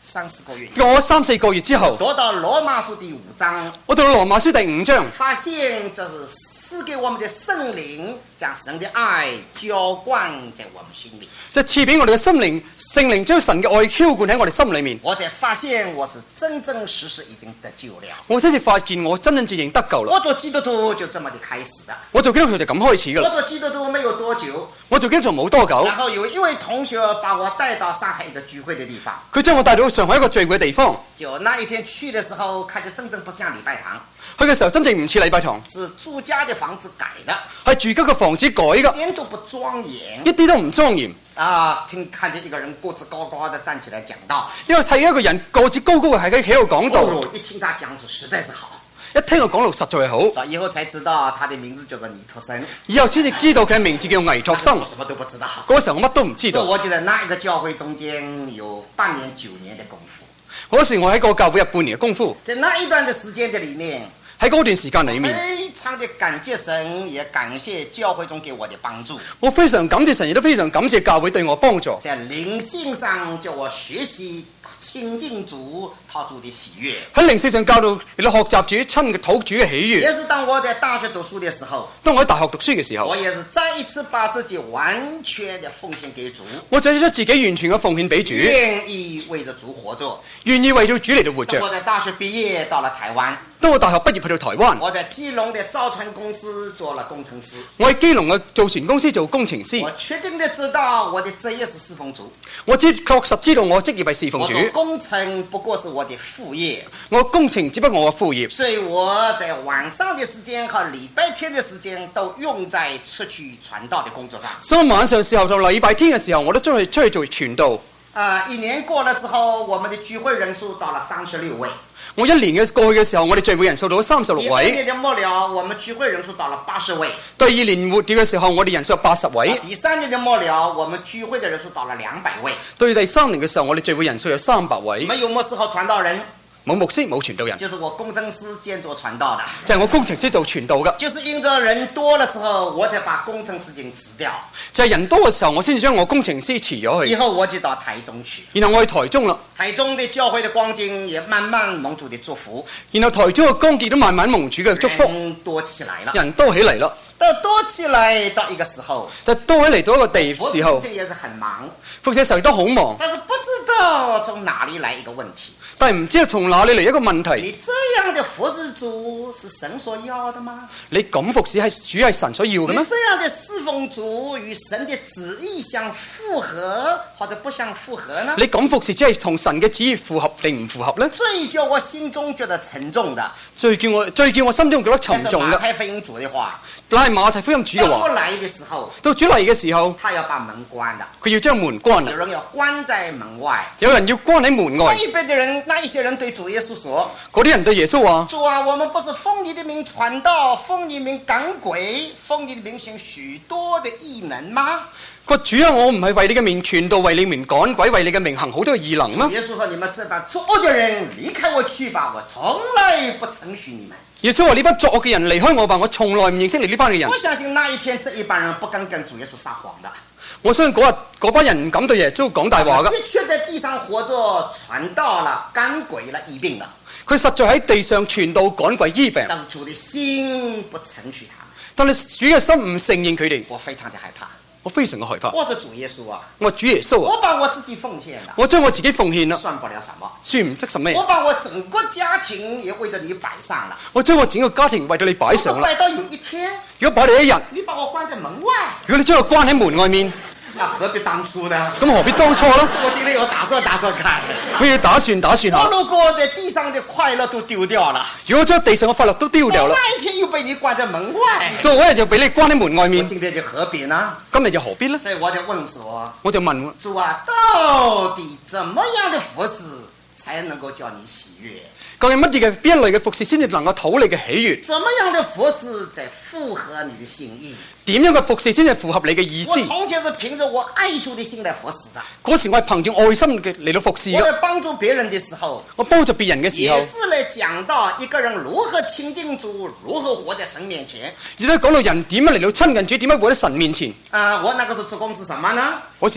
3-4個月， 過咗3-4個月之後， 讀到羅馬書第5章， 我到羅馬書第5章， 發現這是賜給我們的聖靈將神的愛澆灌在我們心裡。 就賜俾我哋嘅心靈，聖靈將神嘅愛澆灌喺我哋心裏面。 我才發現我是真真實實已經得救了。 我先至發現我真真正正得救啦。 我做基督徒就這麼的開始的。 我做基督徒就咁開始噶啦。 我做基督徒沒有多久， 我做基督徒冇多久， 然後有一位同學把我帶到上海一個聚會的地方。 佢將我帶到上海一個聚會嘅地方。 就那一天去的時候，看着真正不像禮拜堂。 去嘅時候真正唔似禮拜堂， 是住家的房子改的， 係住家嘅房子改噶， 一點都不莊嚴， 一啲都唔莊嚴。 啊！看見一個人個子高高的站起來講道， 因為睇一個人個子高高嘅喺度講道， 一聽他講實在是好， 一聽佢講道實在係好。 到以後才知道他的名字叫做尼托生， 以後先至知道佢嘅名字叫倪托生。 我什麼都不知道。 嗰個時候我乜都唔知道。 我記得那一個教會中間有8年9年的功夫。 嗰時我喺個教會有半年嘅功夫， 在那一段的時間的裡面， 喺嗰段時間裡面， 非常的感謝神，也感謝教會中給我的幫助。 我非常感謝神，亦都非常感謝教會對我幫助。 在靈性上叫我學習親近主，討主的喜悅。 喺靈性上教導嚟到學習主親嘅討主嘅喜悅。 也是當我在大學讀書的時候， 當我喺大學讀書嘅時候， 我也是再一次把自己完全的奉獻給主。 我就將自己完全嘅奉獻俾主， 願意為着主活着， 願意為咗主嚟到活着。 我在大學畢業到了台灣， 當我大學畢業去到台灣， 我在基隆的造船公司做了工程師。 我喺基隆嘅造船公司做工程師。 我確定的知道我的職業是侍奉主。 我確實知道我職業係侍奉主。 我做工程不過是我的副業。 我工程只不過我嘅副業。 所以我在晚上的時間和禮拜天的時間都用在出去傳道的工作上。 所以晚上時候到禮拜天嘅時候，我都出去做傳道。 一年過了之後，我們的聚會人數到了36位。 我一年嘅過去嘅時候，我哋聚會人數到咗36位。 第二年的末了，我們聚會人數到了80位。 第二年末掉嘅時候，我哋人數有80位。 第三年的末了，我們聚會的人數到了200位。 對第三年嘅時候，我哋聚會人數有300位。 沒有牧師和傳道人。 冇牧師冇傳道人， 就是我工程師兼做傳道的， 就係我工程師做傳道嘅。 就是因着人多了之後，我才把工程師給辭掉。 就係人多嘅時候，我先至將我工程師辭咗去。 以後我就到台中去。 然後我去台中啦。 台中的教會的光景也慢慢蒙主的祝福。 然後台中嘅光景都慢慢蒙主嘅祝福。 人多起來了。 人多起嚟啦。 到多起來到一個時候， 就多起嚟到一個地時候， 服侍也是很忙。 服侍時候都好忙。 但是不知道從哪裡來一個問題。 但係唔知道從哪裡嚟一個問題。 你這樣的服侍主是神所要的嗎？ 你咁服侍係主係神所要嘅咩？ 你這樣的侍奉主與神的旨意相符合或者不相符合呢？ 你咁服侍只係同神嘅旨意符合定唔符合呢？ 最叫我心中覺得沉重的， 最叫我心中覺得沉重嘅。 馬太福音主的話， 但係馬太福音主嘅話，到主嚟嘅時候， 他要把門關了， 佢要將門關啦。 有人要關在門外， 有人要關喺門外。 那一些人對主耶穌說： 嗰啲人對耶穌話： 主啊，我們不是奉你的名傳道，奉你名趕鬼，奉你的名行許多的異能嗎？ 個主啊，我唔係為你嘅名傳道，為你名趕鬼，為你嘅名行好多嘅異能嗎？ 耶穌說：你們這班作惡的人，離開我去吧，我從來不稱許你們。 耶穌話：呢班作惡嘅人離開我吧，我從來唔認識你呢班嘅人。 我相信那一天，這一班人不敢跟主耶穌撒謊的。 我相信嗰班人唔敢對耶穌講大話㗎。 的確在地上活着，傳道了，趕鬼了，醫病了。 佢實在喺地上傳道趕鬼醫病。 但是主的心不承許他們。 但係主嘅心唔承認佢哋。 我非常的害怕。 我非常嘅害怕。 我是主耶穌啊！ 我主耶穌啊！ 我把我自己奉獻了。 我將我自己奉獻啦。 算不了什麼。 算唔得什麼。 我把我整個家庭也為着你擺上了。 我將我整個家庭為咗你擺上啦。 擺到有一天， 如果擺到一日， 你把我關在門外。 如果你將我關喺門外面。 那何必當初呢？ 咁何必當初呢？ 我今天有打算看。 我要打算下。 我如果在地上的快樂都丟掉了， 如果將地上嘅快樂都丟掉啦， 那一天又被你關在門外， 到嗰日就俾你關喺門外面。 我今天就何必呢？ 今日就何必呢？ 所以我就問說， 我就問主啊，到底怎麼樣的服侍才能夠叫你喜悅？ 究竟乜嘢嘅邊一類嘅服侍先至能夠討你嘅喜悅？ 怎麼樣的服侍才符合你的心意？ 點樣嘅服侍先至符合你嘅意思？ 我從前是憑着我愛主的心來服侍的。 嗰時我係憑住愛心嘅嚟到服侍嘅。 我在幫助別人的時候， 我幫助別人嘅時候， 也是嚟講到一個人如何親近主，如何活在神面前。 亦都講到人點樣嚟到親近主，點樣活喺神面前。 我那個時候做工是什麼呢？ 嗰時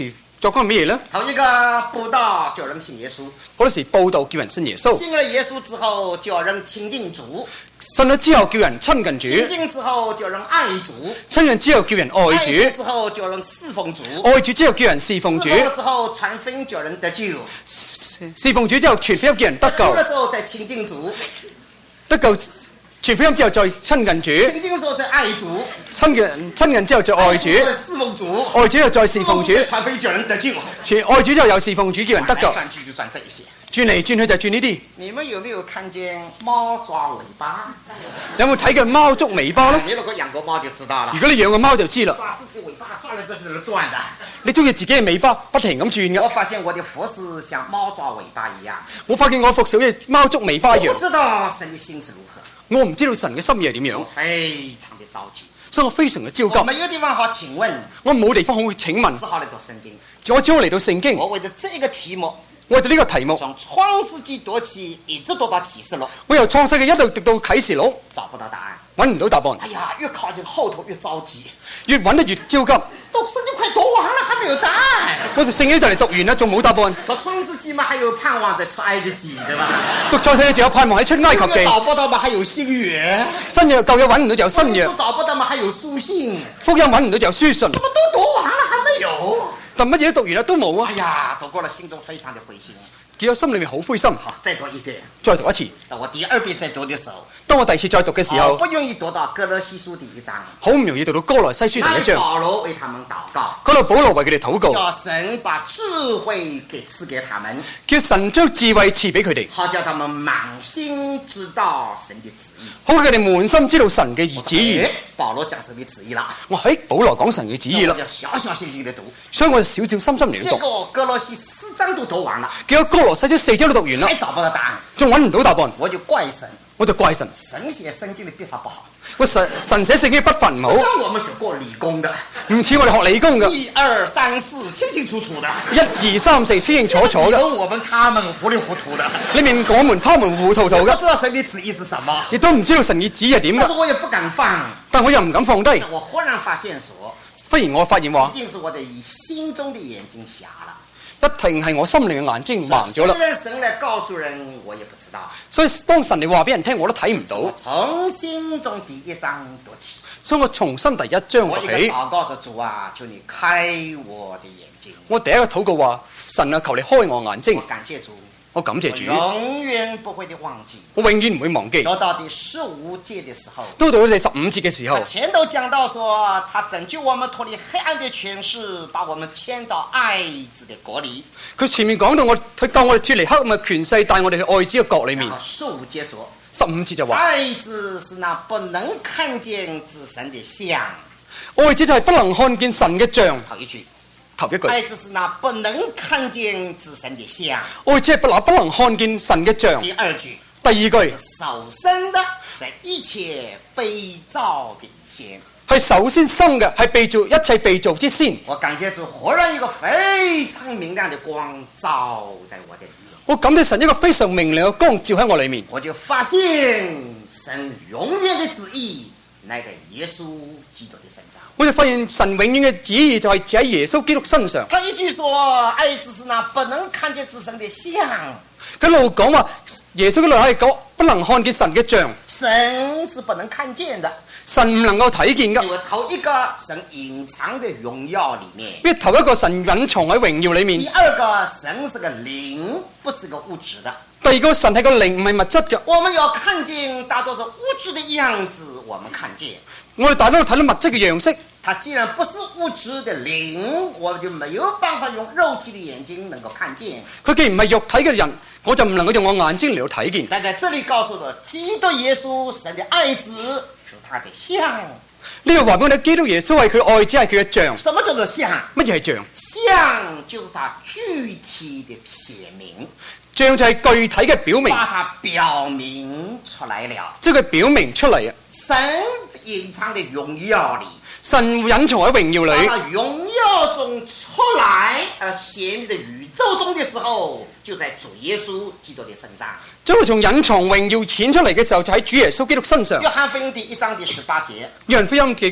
作講係乜嘢呢？ 頭一個布道叫人信耶穌， 嗰時報道叫人信耶穌， 信了耶穌之後叫人親近主， 信咗之後叫人親近主， 親近之後叫人愛主， 親近之後叫人愛愛主， 主之後叫人侍奉主， 愛主之後叫人侍奉主， 侍奉之後傳福音叫人得救， 侍奉主之後傳福音叫人得救， 得救了之後再親近主， 得救傳福音之後再親近主， 親近之後再愛主， 親近之後再愛主， 再侍奉主， 愛主之後再侍奉主， 傳福音叫人得救， 愛主之後又侍奉主叫人得救， 轉來轉去就轉這一些。 轉嚟轉去就轉呢啲。 你們有沒有看見貓抓尾巴？ 有冇睇過貓捉尾巴呢？ 你如果養過貓就知道了。 如果你養過貓就知啦， 抓自己尾巴，轉來轉去就轉的。 你中意自己嘅尾巴不停咁轉嘅。 我發現我的服侍像貓抓尾巴一樣。 我發現我服侍好似貓捉尾巴一樣。 我不知道神的心是如何。 我唔知道神嘅心意係點樣， 非常的着急， 所以我非常嘅焦我急。 沒有地方好請問， 我冇地方好請問， 只好嚟讀聖經。 我只好嚟到聖經。 我為咗這個題目， 我哋呢個題目， 從創世紀讀起，一直讀到啟示錄， 我由創世記一路讀到啟示錄， 找不到答案。 揾唔到答案， 哎呀，越靠近後頭越着急， 越揾得越焦急。 讀聖經快讀完了，還沒有答案。 我哋聖經就嚟讀完啦，仲冇答案。 讀創世紀嘛，還有盼望在出埃及記，對吧？ 讀創世記仲有盼望喺出埃及記， 找不到嘛，還有新約。 新約舊約揾唔到就有新約， 找不到嘛，還有書信。 福音揾唔到就有書信。 什麼都讀完了，還沒有。 但乜嘢都讀完啦，都冇啊！ 哎呀，讀過了，心中非常的灰心。 結果心裏面好灰心。 好，再讀一遍。 再讀一次。 當我第二遍再讀的時候， 當我第二次再讀嘅時候， 不容易讀到哥羅西書第1章， 好唔容易讀到歌羅西書第1章。 保羅為他們禱告， 嗰度保羅為佢哋禱告， 叫神把智慧賜給他們， 叫神將智慧賜俾佢哋， 好叫他們滿心知道神的旨意。 好佢哋滿心知道神嘅旨意。 保羅講神的旨意啦， 我喺保羅講神嘅旨意啦， 要小小心心地讀， 所以我就小小心心嚟結讀。 果哥羅西4章都讀完了， 結果歌羅西書4章都讀完啦， 還找不到答案， 仲揾唔到答案， 我就怪神， 我就怪神。 神寫聖經的筆法不好， 我神寫聖經嘅筆法唔好， 像我們學過理工的唔似我哋學理工嘅 ，1、2、3、4清清楚楚的 ，1、2、3、4清清楚楚嘅， 我們他們糊里糊塗的， 裏面我們他們糊塗塗嘅， 不知道神的旨意是什麼， 亦都唔知道神嘅旨意係點嘅， 但是我也不敢放， 但我又唔敢放低。 我忽然發現說， 忽然我發現話， 一定是我的心中的眼睛瞎了。 一定係我心靈嘅眼睛盲咗啦。 雖然神來告訴人，我也不知道。 所以當神嚟話俾人聽，我都睇唔到。 從心中第1章讀起。 所以我重新第1章我讀起。 一個禱告說：主啊，求你開我的眼睛。 我第一個禱告話：神啊，求你開我眼睛。 我感謝主。 我感謝主。 永遠不會的忘記。 我永遠唔會忘記。 讀到第15節的時候。 都到第15節嘅時候。 前頭講到說，他拯救我們脫離黑暗的權勢，把我們遷到愛子的國裏。 佢前面講到佢救我哋脫離黑暗嘅權勢，帶我哋去愛子嘅國裏面。 15節說 ，15節就話， 愛子是那不能看見之神的像。 愛子就係不能看見神嘅像。頭一句。 愛子是那不能看見之神的像。 愛子係不能看見神嘅像。 第二句。 第二句。 首生的，在一切被造的以先。 係首先生嘅，係被造一切被造之先。 我感謝主，忽然一個非常明亮的光照在我的裏面。 我感謝神一個非常明亮嘅光照喺我裏面。 我就發現神永遠的旨意乃在耶穌基督的身上。 我就發現神永遠嘅旨意就係指喺耶穌基督身上。 他一句說：愛子是那不能看見之神的像。 佢一路講話耶穌嗰度係講不能看見神嘅像。 神是不能看見的。 神唔能夠睇見㗎。 因為頭一個神隱藏的榮耀裏面。 因為頭一個神隱藏喺榮耀裏面。 第二個神是個靈，不是個物質的。 第二個神係個靈，唔係物質嘅。 我們要看見大多數物質的樣子，我們看見。 我哋大多數睇到物質嘅樣式。 它既然不是物質的靈，我就沒有辦法用肉體的眼睛能夠看見。 佢既然唔係肉體嘅人，我就唔能夠用我眼睛嚟到睇見。 但在這裡告訴我，基督耶穌神的愛子是他的像。 呢個話俾我哋，基督耶穌係佢愛子，係佢嘅像。 什麼叫做像？ 乜嘢係像？ 像就是他具體的寫明。 像就係具體嘅表明。 把它表明出來了。 即係佢表明出嚟啊！ 神隱藏的榮耀裡。 神隱藏喺榮耀裏， 當榮耀中出來而顯明的宇宙中的時候，就在主耶穌基督的身上。 將佢從隱藏榮耀顯出嚟嘅時候，就喺主耶穌基督身上。 約翰福音第1章第18節。 約翰福音嘅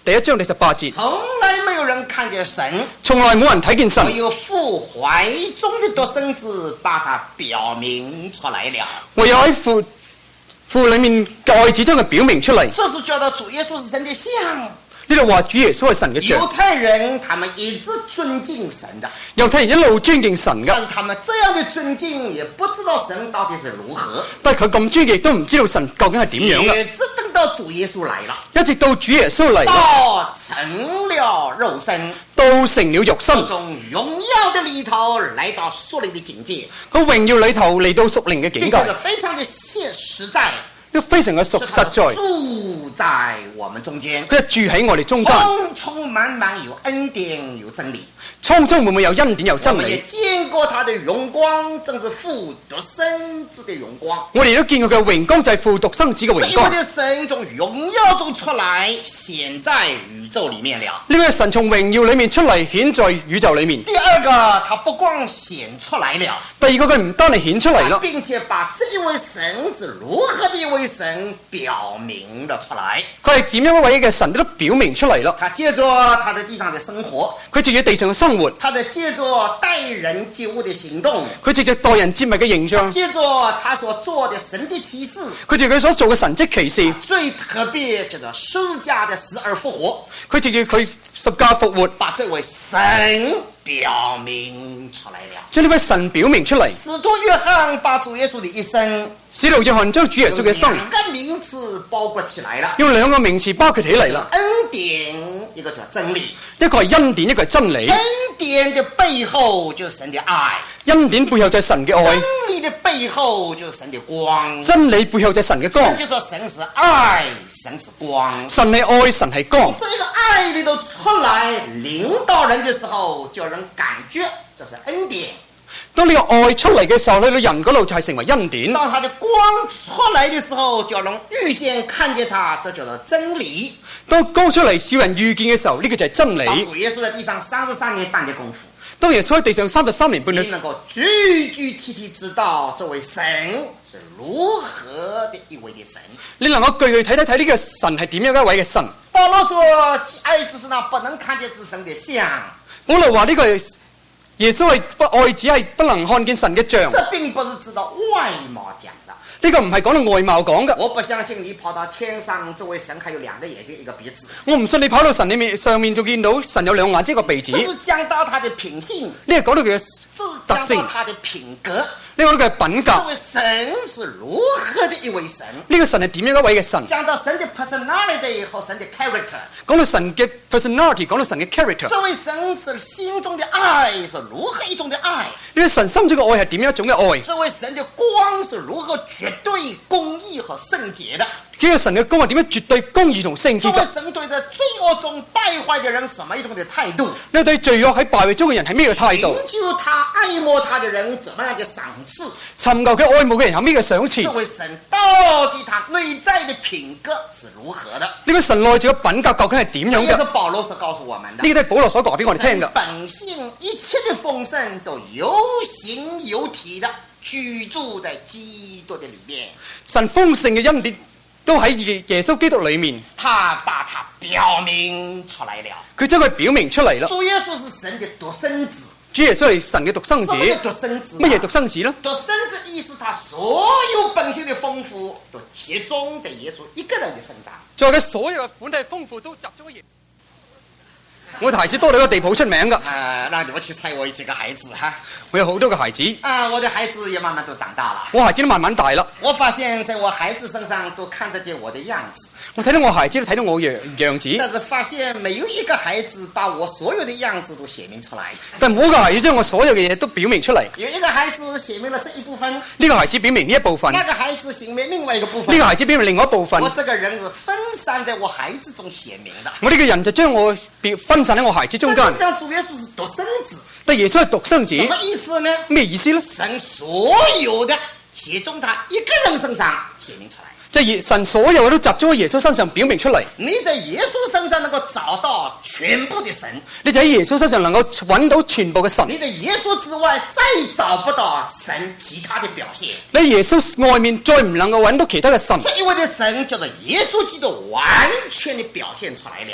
第1章第18節， 從來沒有人看見神， 從來冇人睇見神， 唯有父懷中的獨生子把它表明出來了。 唯有喺父裏面愛子將佢表明出嚟。 這是覺得主耶穌是神的像。 呢度話主耶穌係神嘅像。 猶太人他們一直尊敬神的， 猶太人一路尊敬神㗎， 但是他們這樣的尊敬也不知道神到底是如何。 但係佢咁尊敬亦都唔知道神究竟係點樣㗎。 也直等到主耶穌來了， 一直到主耶穌嚟啦， 道成了肉身， 道成了肉身， 從榮耀的裏頭來到屬靈的境界， 個榮耀裏頭嚟到屬靈嘅境界， 並且是非常的實在， 都非常嘅實在。 住在我們中間， 佢就住喺我哋中間， 充充滿滿有恩典有真理。 充充滿滿有恩典有真我們也理。 見過他的榮光，正是父獨生子的榮光。 我哋都見過佢嘅榮光就係父獨生子嘅榮光。 這一位的神從榮耀中出來，顯在宇宙裡面了。 呢位神從榮耀裡面出嚟，顯在宇宙裡面。 第二個，他不光顯出來了， 第二個佢唔單係顯出嚟啦， 並且把這一位神是如何的一位神表明了出來。 佢係點樣一位嘅神都表明出嚟啦。 他借着他在地上的生活， 佢藉住地上嘅生活， 他的借着待人接物的行動， 佢藉住待人接物嘅形象， 借着他所做的神蹟奇事， 佢藉住佢所做嘅神蹟奇事， 最特別叫做十字架的死而復活， 佢藉住佢十架復活， 把這位神表明出來了。 將呢位神表明出嚟。 使徒約翰把主耶穌的一生使徒約翰將主耶穌嘅生兩個名詞包括起來了， 用兩個名詞包括起嚟啦， 恩典，一個叫真理。 一個係恩典，一個係真理。 恩典的背後就是神的愛， 恩典背後就係神嘅愛， 真理的背後就是神的光。 真理背後就係神嘅光。 神就說神是愛，神是光。 神係愛，神係光。 這個愛裏頭出來領導人的時候，就能感覺這是恩典。 當呢個愛出嚟嘅時候，去到人嗰度就係成為恩典。 當他的光出來的時候，就能遇見看見他，這叫做真理。 當光出嚟叫人遇見嘅時候，呢個就係真理。 當主耶穌在地上33年半的功夫， 當耶穌喺地上33年半你能夠具具體體知道這位神是如何的一位的神。 你能夠具體睇呢個神係點樣一位嘅神。 保羅說愛子是那不能看見之神的像， 保羅話呢個係耶穌係不愛子係不能看見神嘅像。 這並不是指到外貌講的。 呢個唔係講到外貌講嘅。 我不相信你跑到天上，這位神還有兩個眼睛一個鼻子。 我唔信你跑到神裏面上面就見到神有兩眼睛一個鼻子。 這是講到他的品性， 呢個講到佢嘅特性， 講到他的品格。 呢個講到佢嘅品格。 這位神是如何的一位神？ 呢個神係點樣一位嘅神？ 講到神的 personality 和神的 character。 講到神嘅 personality，講到神嘅 character。 這位神是心中的愛是如何一種的愛？ 呢個神心中嘅愛係點樣一種嘅愛？ 這位神的光是如何絕對公義和聖潔的？ 呢個神嘅光係點樣絕對公義同聖潔嘅？ 這位神對着罪惡中敗壞的人什麼一種的態度？ 呢對罪惡喺敗壞中嘅人係咩嘅態度？ 尋求他愛慕他的人怎麼樣嘅賞賜？ 尋求佢愛慕嘅人有咩嘅賞賜？ 這位神到底他內在的品格是如何的？ 呢個神內在嘅品格究竟係點樣這也是嘅？ 保羅所告訴我們的。 呢個都係保羅所講俾我哋聽神嘅。 本性一切的豐盛都有形有體的居住在基督的裏面。 神豐盛嘅恩典都喺耶穌基督裏面， 他把它表明出來了。 佢將佢表明出嚟啦。 主耶穌是神的獨生子。 主耶穌係神嘅獨生子。 什麼叫獨生子？ 乜嘢獨生子呢？ 獨生子意思他所有本性的豐富都集中在耶穌一個人的身上。 在佢所有嘅本體豐富都集中喺耶穌。我的孩子多到一個地步出名㗎。 讓你們去猜我幾個孩子哈。 我有好多個孩子。 我的孩子也慢慢都長大了。 我孩子都慢慢大啦。 我發現在我孩子身上都看得見我的樣子。 我睇到我孩子都睇到我樣子。 但是發現沒有一個孩子把我所有的樣子都寫明出來。 但冇一個孩子將我所有嘅嘢都表明出嚟。 有一個孩子寫明了這一部分。 呢個孩子表明呢一部分。 那個孩子寫明另外一個部分。 呢個孩子表明另外一部分。 我這個人是分散在我孩子中寫明的。 我呢個人就將我分散喺我孩子中間。 講主耶穌是獨生子。 但耶穌係獨生子。 什麼意思呢？ 咩意思呢？ 神所有的集中他一個人身上寫明出來。 即係神所有嘅都集中喺耶穌身上表明出嚟。 你在耶穌身上能夠找到全部的神。 你就喺耶穌身上能夠揾到全部嘅神。 你在耶穌之外再找不到神其他的表現。 你喺耶穌外面再唔能夠揾到其他嘅神。 這一位的神叫做耶穌基督完全的表現出來了。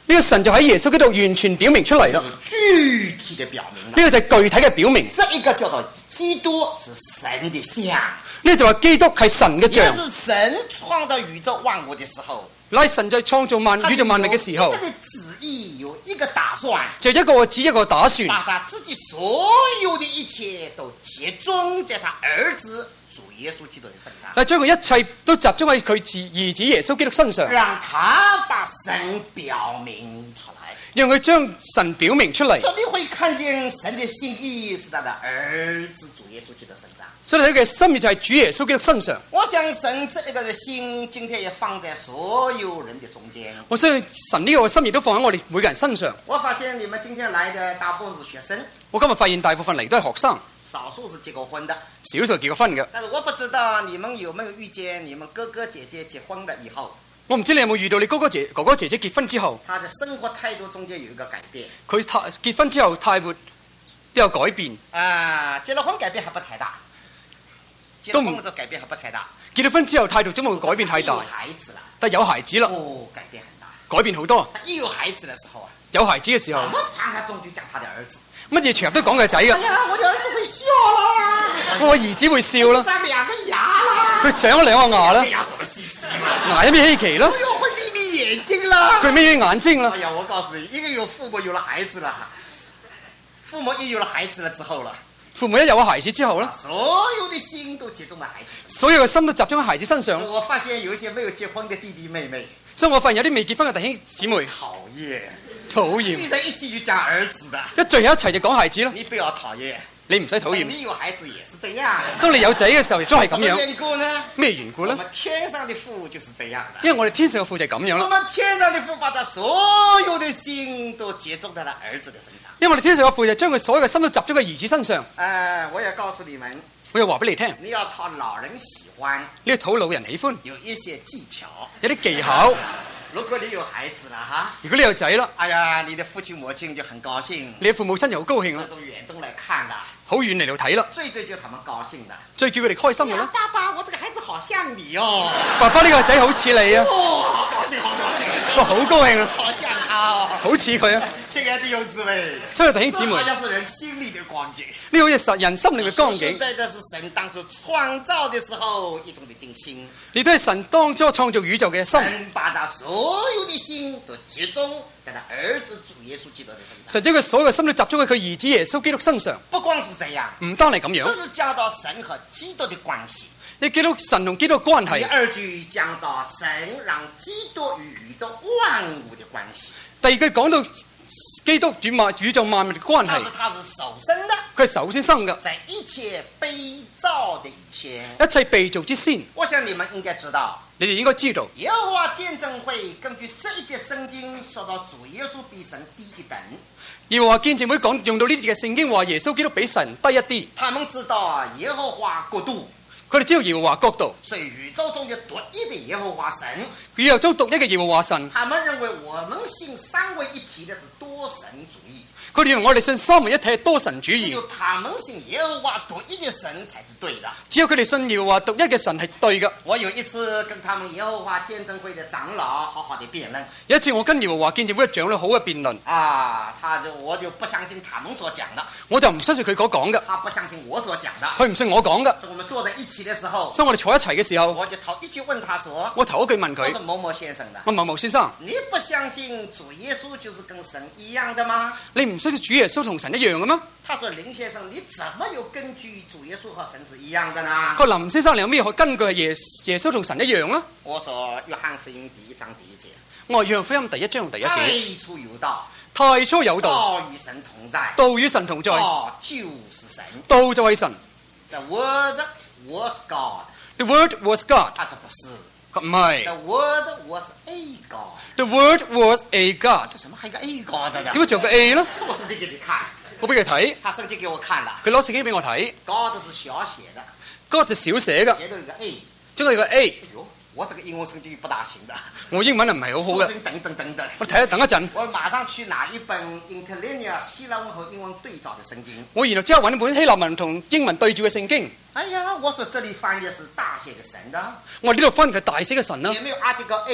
呢個神就喺耶穌基督完全表明出嚟啦。 具體的表明了。 呢個就係具體嘅表明。 這一個叫做基督是神的像， 呢個就話基督係神嘅也像， 是神創造宇宙萬物的時候， 乃神在創造宇宙萬物嘅時候， 他的旨意有一個打算， 就一個旨一個打算， 把他自己所有的一切都集中在他兒子主耶穌基督的身上， 但將佢一切都集中喺佢兒子耶穌基督身上， 讓他把神表明出來， 讓佢將神表明出嚟。 所以你會看見神的心意是他的兒子主耶穌基督身上。 所以佢嘅心意就係主耶穌基督身上。 我想神這一個的心，今天也放在所有人的中間。 我相信神呢個心意都放喺我哋每個人身上。 我發現你們今天來的大部分是學生， 我今日發現大部分嚟都係學生， 少數是結過婚的。 少數結過婚嘅。 但是我不知道你們有沒有遇見你們哥哥姐姐結婚了以後， 我唔知你有冇遇到你哥哥姐姐結婚之後， 他的生活態度中間有一個改變。 佢結婚之後態度都有改變。 結了婚改變還不太大，結了婚之後改變還不太大。 結咗婚之後態度都冇改變太大， 有孩子了， 但有孩子啦， 改變很大， 改變好多。 他一有孩子的時候啊， 有孩子嘅時候， 什麼場合中就講他的兒子。 乜嘢場合都講佢仔㗎。 哎呀，我的兒子會笑啦， 我兒子會笑啦， 長兩個牙啦， 佢長咗兩個牙啦， 有什麼稀奇嘛？ 牙有咩稀奇啦？ 哎呦，會眯眯眼睛啦。 佢眯眯眼睛啦哎。呀，我告訴你，一個有父母有了孩子了，父母一有了孩子了之後了， 父母一有咗孩子之後咧， 所有的心都集中在孩子身上。 所有嘅心都集中喺孩子身上。 我發現有一些沒有結婚的弟弟妹妹， 所以我發現有啲未結婚嘅弟兄姊妹討厭， 討厭， 聚在一起就講兒子的， 一聚喺一齊就講孩子啦。 你不要討厭， 你唔使討厭。 你有孩子也是這樣。 當你有仔嘅時候，亦都係咁什麼樣。 緣故呢？ 咩緣故咧？ 我們天上的父就是這樣的。 因為我哋天上嘅父就係咁樣我啦。 們天上的父把他所有的心都集中在他兒子的身上。 因為我哋天上嘅父就將佢所有嘅心都集中喺兒子身上。 我也告訴你們， 我又話俾你聽， 你要討老人喜歡， 呢個討老人喜歡， 有一些技巧。 有啲技巧。 如果你有孩子了哈， 如果你有仔啦， 哎呀，你的父親母親就很高興， 你嘅父母親又好高興啦， 這種遠東來看的， 好遠嚟到睇啦， 最叫他們高興的。 最叫佢哋開心嘅啦。 爸爸，我這個孩子好像你哦。 爸爸呢個仔好似你啊， 好高興，好高興， 哇，好高興啊， 好像他哦。 好似佢啊。 親愛的弟兄姊妹， 親愛的弟兄姊妹， 這好像是人心裏的光景。 呢好似實人心靈嘅光實景， 在的是神當初創造的時候一種的定心， 你都係神當初創造宇宙嘅心。 神把他所有的心都集中在他兒子主耶穌基督的身上。 神將佢所有嘅心都集中喺佢兒子耶穌基督身上， 不光是這樣， 唔單係咁樣。 這是講到神和基督的關係。 你見到神同基督嘅關第係。 二句講到神讓基督與宇宙萬物的關係。 第二句講到基督與宇宙萬物嘅關係， 他是首生的， 佢係首先生嘅， 在一切被造的以前。 一切被造之先。 我想你們應該知道， 你哋應該知道， 耶和華見證會根據這一節聖經說到主耶穌比神低一等。 耶和華見證會講用到呢節嘅聖經話耶穌基督比神低一啲。 他們知道耶和華國度， 佢哋知道耶和華國度， 所以宇宙中的獨一的耶和華神。 宇宙中獨一嘅耶和華神。 他們認為我們信三位一體的是多神主義。 佢哋認為我哋信三位一體係多神主義。 只有他們信耶和華獨一的神才是對的。 只有佢哋信耶和華獨一嘅神係對嘅。 我有一次跟他們耶和華見證會的長老好好的辯論。 有一次我跟耶和華見證會嘅長老好嘅辯論， 我就不相信他們所講的， 我就唔相信佢所講嘅， 他不相信我所講的。 佢唔信我講嘅。 所以我們坐在一起的時候， 所以我哋坐一齊嘅時候， 我就頭一句問他說： 我頭一句問佢， 我是某某先生的， 我某某先生， 你不相信主耶穌就是跟神一樣的嗎？ 你唔相信主耶穌同神一樣嘅咩？ 他說：林先生，你怎麼有根據主耶穌和神是一樣的呢？ 佢林先生，你有咩可根據係耶穌同神一樣啊？ 我說約翰福音第1章第1節， 我話約翰福音第1章第1節， 太初有道， 太初有道， 道與神同在， 道與神同在， 道就是神， 道就係神。 The Word was God， The Word was God， 他說不是。 唔係 The Word was a God。 The Word was a God。 這什麼還有個 a God 的呢？ 點解仲有個 A 呢？ 我聖經給你看， 我俾佢睇， 他聖經給我看了。 佢攞聖經俾我睇。 God 是小寫的， God 就少寫嘅， 寫到一個 A。 中間有個 A。 哎呦，我這個英文聖經不大行的， 我英文唔係好好嘅， 等等。 我睇下等一陣。 我馬上去拿一本 Interlinear 希臘文和英文對照的聖經。 我然後之後揾一本希臘文同英文對照嘅聖經。 哎呀，我說這裡翻譯是大寫的神的， 我呢度翻譯係大寫嘅神啦， 也沒有 article A，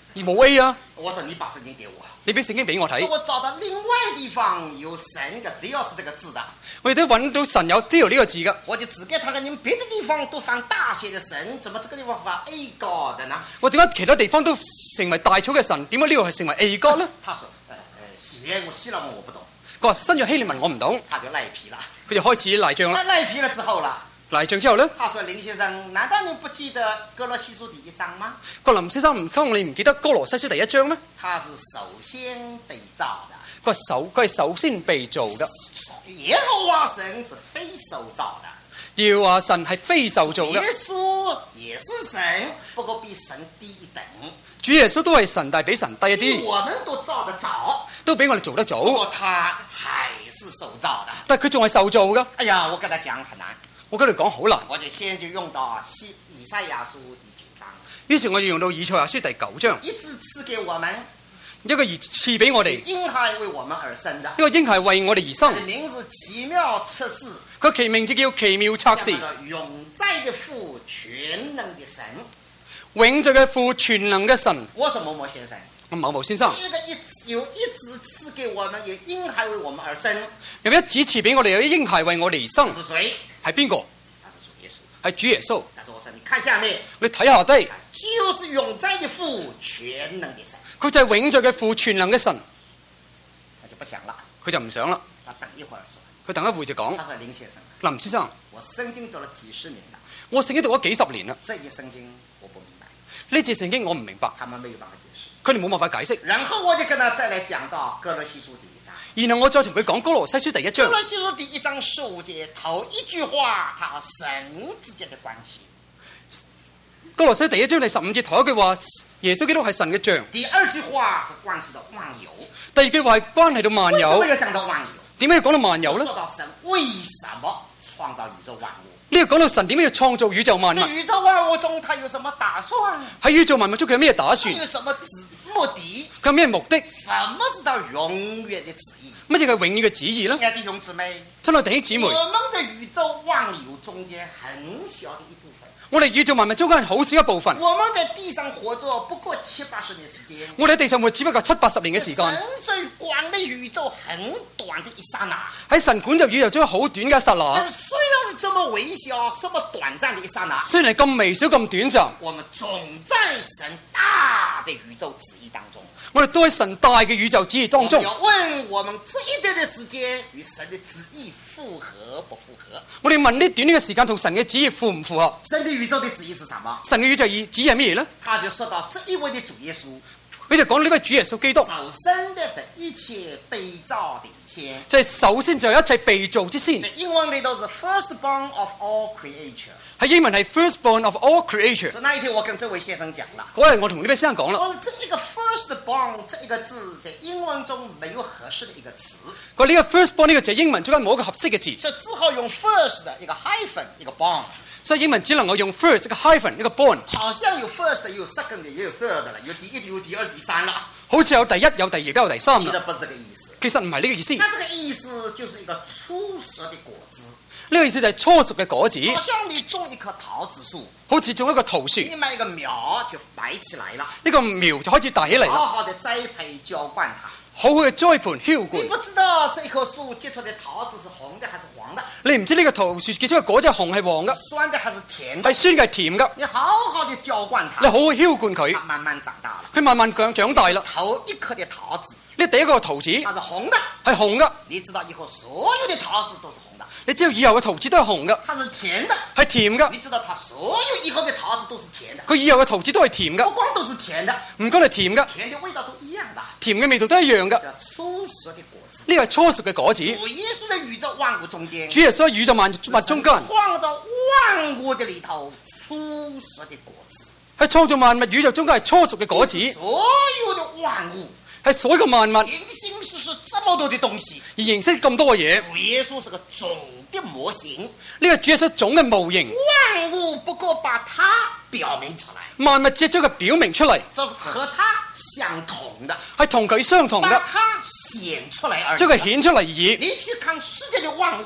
而冇 A 啊！ 我说你把圣经给我， 你俾聖經俾我睇， 说我找到另外地方有神的 Theos 这个字的， 我哋都揾到神有 Theo 呢個字㗎。 我就指給他看，你們別的地方都放大寫的神，怎麼這個地方放 A God 的呢？ 我點解其他地方都成為大草嘅神，點解呢個係成為 A God 呢？ 他說，西約我希臘文我不懂， 佢話新約希臘文我唔懂， 他就賴皮了。 佢就開始賴仗啦。 他賴皮了之後了， 賴仗之後呢， 他說林先生，難道你不記得哥羅西書第1章嗎？ 個林先生唔通你唔記得哥羅西書第1章咩？ 他是首先被造的。 佢係首先被造嘅。 耶和華神是非受造的， 要話神係非受造嘅。 耶穌也是神，不過比神低一等。 主耶穌都係神，但係比神低一啲， 我們都造得早， 都比我哋做得早。 不過他還是受造的。 但係佢仲係受造嘅。 哎呀，我跟他講很難， 我跟佢講好難， 我就先就用到以賽亞書第9章， 於是我要用到以賽亞書第9章， 一直賜給我們， 一個兒賜俾我哋， 嬰孩為我們而生的， 一個嬰孩為我哋而生他的。名字奇妙測試， 佢其名字叫奇妙測試， 永在的父，全能的神。 永在嘅父，全能嘅神。 我是某某先生， 某某先生一直賜給我們，有嬰孩為我們而生， 有一子賜俾我哋，有一嬰孩為我哋而生。 是誰？ 係邊個？ 他是主耶穌。 係主耶穌。 但是我說你看下面， 你睇下低， 就是永在的父，全能的神。 佢就係永在嘅父，全能嘅神。 他就不想了， 佢就唔想啦。 他等一會兒說， 佢等一會就講： 他說林先生， 林先生， 我聖經讀了幾十年了， 我聖經讀咗幾十年啦， 這節聖經我不明白， 呢節聖經我唔明白， 他們沒有辦法解釋。 佢哋冇辦法解釋。 然後我就跟他再來講到哥羅西書第1章。 然後我再同佢講哥羅西書第1 哥章， 羅西書第1章15節頭一句話，他和神之間的關係。 哥羅西第1章第15節頭一句話，耶穌基督係神嘅像。 第二句話是關係到萬有。 第二句話係關係到萬有。 為什麼要講到萬有？ 點解要講到萬有呢？ 說到神為什麼創造宇宙萬物？ 呢個講到神點樣要創造宇宙萬物。 在宇宙萬物中，他有什麼打算？ 喺宇宙萬物中佢有咩打算？ 有什麼目的？ 佢有咩目的？ 什麼是他永遠的旨意？ 乜嘢係永遠嘅旨意呢？ 親愛的弟兄姊妹， 親愛弟兄姊妹， 我們在宇宙萬有中間很小的一部分。 我哋宇宙萬物中間係好少一部分。 我們在地上活着不過7、80年時間。 我哋喺地上活只不過7、80年嘅時間。 神最管的宇宙很短的一剎那。 喺神管就宇宙中好短嘅一剎那。 但雖然是這麼微小、這麼短暫的一剎那， 雖然係咁微小、咁短暫， 我們總在神大的宇宙旨意當中。 我哋都喺神大嘅宇宙旨意當中。 我要問我們這一段的時間與神的旨意符合不符合？ 我哋問呢短呢個時間同神嘅旨意符唔符合？ 神的宇宙的旨意是什麼？ 神嘅宇宙旨意係咩嘢呢？ 他就說到這一位的主耶穌， 佢就講呢位主耶穌基督， 首生的這一切被造的以先， 就係首先就有一切被造之先。 這英文裏都是 firstborn of all creature。 喺英文係 firstborn of all creature。 那一天我跟這位先生講了， 嗰日我同呢位先生講啦， 我說這一個 firstborn 這一個字在英文中沒有合適的一個詞， 佢呢個 firstborn 呢個字英文中間冇一個合適嘅字， 所以只好用 first 的一個 hyphen 一個 born。 所以英文只能夠用 first 一個 hyphen 一個 born。 好像有 first 有 second 也有 third 了，有第一有第二第三了， 好似有第一有第二而家有第三啦。 其實不是這個意思。 其實唔係呢個意思。 那這個意思就是一個初熟的果子。 呢個意思就係初熟嘅果子， 好像你種一棵桃子樹， 好似種一個桃樹， 你買一個苗就擺起來了， 呢個苗就開始大起嚟啦。 好好的栽培澆灌它。 好好嘅栽培澆你灌。 不知道這棵樹結出的桃子是紅的還是黃的， 你唔知呢個桃樹結出嘅果子係紅係黃噶， 是酸的還是甜的， 係酸嘅係甜噶。 你好好的澆灌它， 你好好澆灌佢它，慢慢長大了。 佢慢慢長大啦。 頭一顆的桃子呢第一個桃子它是紅的， 係紅噶， 你知道以後所有的桃子都是紅的。 你知道以後嘅桃子都係紅噶， 它是甜的， 係甜噶。 你知道它所有以後的桃子都是甜的， 佢以後嘅桃子都係甜噶不，光都是甜的， 唔該係甜噶， 甜的味道都一樣的， 甜嘅味道都一樣噶。 叫初熟的果子。 呢個係初熟嘅果子。 主耶穌的宇宙萬物中間， 主耶穌喺宇宙萬物中間， 創造萬物的裏頭初熟的果子， 喺創造萬物宇宙中間係初熟嘅果子， 所有的萬物， 係所有嘅萬物形形色色這麼多的東西， 而認識咁多嘅嘢。 主耶穌是個總的模型， 呢個主耶穌總嘅模型， 萬物不過把它表明出來， 萬物只係將佢表明出嚟， 這和它相同的， 係同佢相同嘅， 把它顯出來而已。 將佢顯出嚟而已。 你去看世界的萬物，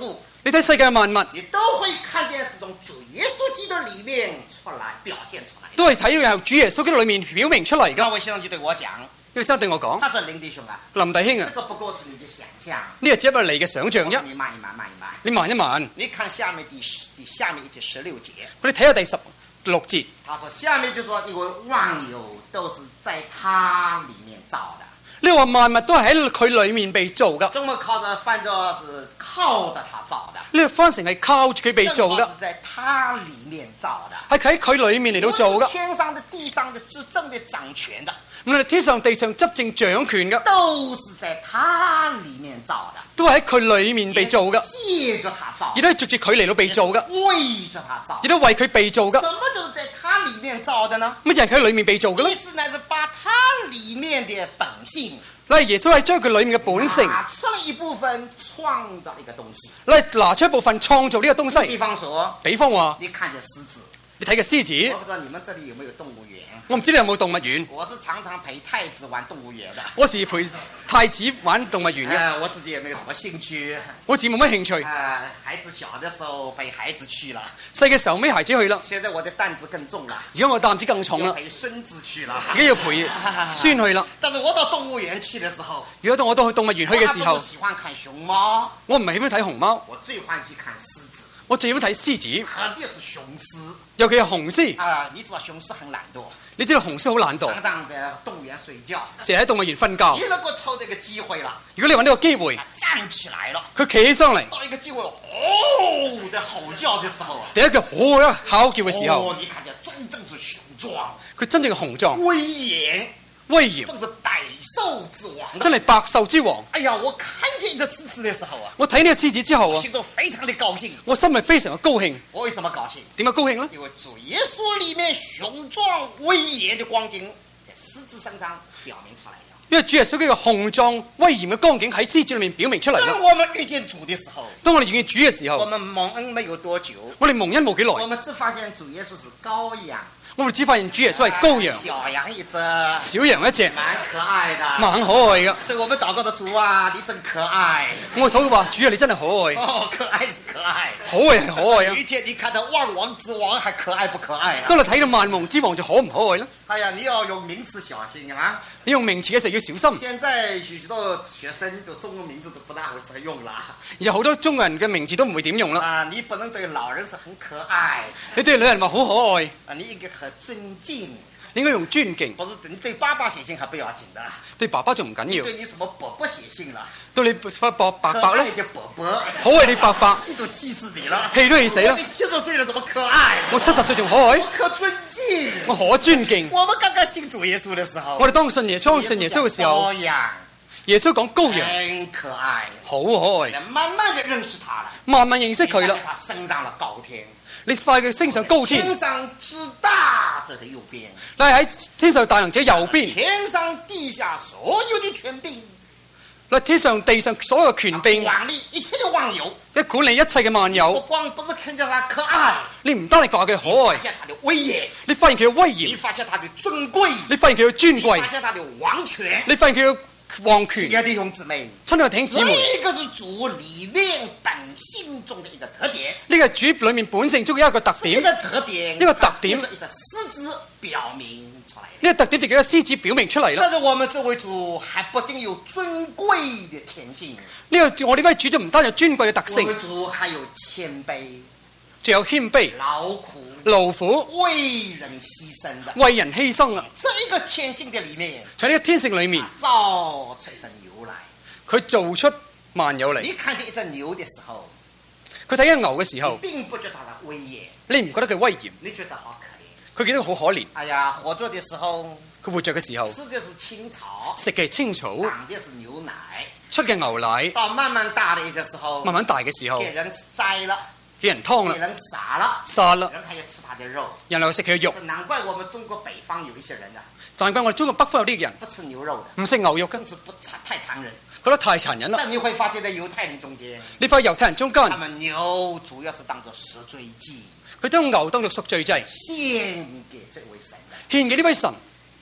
你睇世界萬物你都會看見是從主耶穌基督裏面出來表現出來的。 都係睇到由主耶穌基督裏面表明出嚟那㗎。 位先生就對我講， 呢個先生對我講， 他說林弟兄啊， 林弟兄啊， 這個不過是你的想象。 呢個只不過係你嘅想像啫。 你慢一慢，慢一慢。 你慢一慢， 你看下面下面一節16節， 我哋睇下第16節。 他說下面就說因為萬有都是在他裡面造的。 你話萬物都係喺佢裏面被造㗎。 中文靠着翻作是靠着他造的。 呢個翻成係靠住佢被造㗎， 正好是在他裡面造的。 係喺佢裏面嚟到做㗎。 天上的、地上的、執政的、掌權的， 無論天上地上執政掌權㗎， 都是在他裡面造的。 都係喺佢裏面被造㗎， 借着他造， 亦都係藉住佢嚟到被造㗎， 為着他造， 亦都為佢被造㗎。 什麼就是在他裡面造的呢？ 乜人喺裏面被造嘅意咧？ 思乃是把他裡面的本性， 例如耶穌係將佢裏面嘅本性， 拿出了一部分，創造一個東西。 拿出一部分創造呢個東比西。 方說， 比方話， 你看見獅子， 你睇嘅獅子， 我不知道你們這裡有沒有動物園？ 我唔知你有冇動物園。 我是常常陪太子玩動物園的。 我時陪太子玩動物園嘅， 我自己也沒有什麼興趣。 我自己冇乜興趣。 孩子小的時候陪孩子去了， 細嘅時候孭孩子去啦， 現在我的擔子更重了， 而家我擔子更重要啦， 陪孫子去了。 而家要陪孫去啦。 但是我到動物園去的時候， 如果到我到去動物園去嘅時候我不是，喜歡看熊貓， 我唔係喜歡睇熊貓， 我最歡喜看獅子， 我最喜歡睇獅子， 特別是雄獅。 尤其係雄獅。 你知道雄獅很懶惰， 你知道雄獅好懶惰， 常常在動物園睡覺。 成日喺動物園瞓覺。 你如果抽這個機會了， 如果你揾呢個機會， 站起來了， 佢企起上嚟， 到一個機會，在吼叫的時候， 第一句好一嚎叫嘅時候， 你看見真正是雄壯、 佢真正嘅雄壯、 威嚴， 威嚴， 正是百獸之王。 真係百獸之王。 哎呀，我看見這獅子的時候啊， 我睇呢個獅子之後啊， 心中非常的高興。 我心係非常嘅高興。 我為什麼高興？ 點解高興呢？ 因為主耶穌裡面雄壯威嚴的光景，在獅子身上表明出來了。 因為主耶穌嘅雄壯威嚴嘅光景喺獅子裏面表明出嚟啦。 當我們遇見主的時候， 當我哋遇見主嘅時候， 我們蒙恩沒有多久， 我哋蒙恩冇幾我耐， 們只發現主耶穌是羔羊， 我哋只發現主耶穌係羔羊， 小羊一隻， 小羊一隻， 蠻可愛的， 蠻可愛嘅。 所以我們禱告的主啊，你真可愛。 我禱告話：主啊，你真係可愛， 哦，可愛是可愛， 可愛係可愛啊！ 有一天你看到萬王之王，還可愛不可愛啊？ 當你睇到萬王之王就可唔可愛呢？ 哎呀，你要用名詞小心啊！ 你用名詞嘅時候要小心。 現在許多學生都中文名字都不大會使用啦。 有好多中國人嘅名字都唔會點用啦。 你不能對老人是很可愛， 你對女人話好可愛， 你應該很尊敬。 你應該用尊敬。 不是你對爸爸寫信還不要緊的， 對爸爸仲唔緊要， 對你什麼伯伯寫信啦？ 對你伯伯咧， 可愛的伯伯， 可愛你伯伯， 氣都氣死你了， 氣都氣死啦！ 你70歲了，怎麼可愛？ 我70歲仲可愛， 我可尊敬， 我可尊敬。 我們剛剛信主耶穌的時候， 我哋當信耶穌嘅時候，耶穌講羔羊， 很可愛， 好可愛。 慢慢地認識他了， 慢慢認識佢啦。 他升上了高天， 你快佢升上高天， 天上之大者的右邊， 你喺天上大能者右邊， 天上地下所有的權柄， 嗱天上地上所有嘅權柄， 管理一切的萬有， 一管理一切嘅萬不有。 光不是看見他可愛， 你唔單係話佢可愛， 發現他的威嚴， 你發現佢嘅威你嚴， 發現他的尊貴， 你發現佢嘅尊你發貴， 現他的王權。 你發現佢嘅王權。 親愛的弟兄姊妹， 親愛嘅弟兄姊妹， 這個是主裡面本性中的一個特點。 呢個係主裏面本性中嘅一個特點。 這個特點， 呢個特點它借着一隻獅子表明出來的。 呢個特點就叫獅子表明出嚟啦。 但是我們這位主還不僅有尊貴的天性， 呢個我呢位主就唔單有尊貴嘅特我性， 們主還有謙卑、 仲有謙卑、 勞苦、 勞苦、 為人犧牲的。 為人犧牲啊！ 這一個天性的裡面， 喺呢個天性裏面， 造出一隻牛來。 佢做出萬有嚟。 你看見一隻牛的時候， 佢睇緊牛嘅時你候， 並不覺得它的威嚴， 你唔覺得佢威嚴？ 你覺得好可憐。 佢見到佢好可憐。 哎呀，活着的時候佢活着嘅時候， 吃的是青草， 食嘅係青草， 長的是牛奶。 出嘅牛奶， 到慢慢大的時候， 慢慢大嘅時候， 給人摘了， 俾人劏啦、 給人殺了， 殺啦， 人還要吃它的肉。 然後食佢嘅肉。 難怪我們中國北方有一些人啊， 難怪我哋中國北方有啲人不吃牛肉的， 唔食牛肉嘅， 真是太殘忍。 覺得太殘忍啦。 但你會發現在猶太人中間， 你發現猶太人中間他，們牛主要是當作贖罪祭， 佢將牛當作贖罪祭， 獻給這位神的。 獻給呢位神。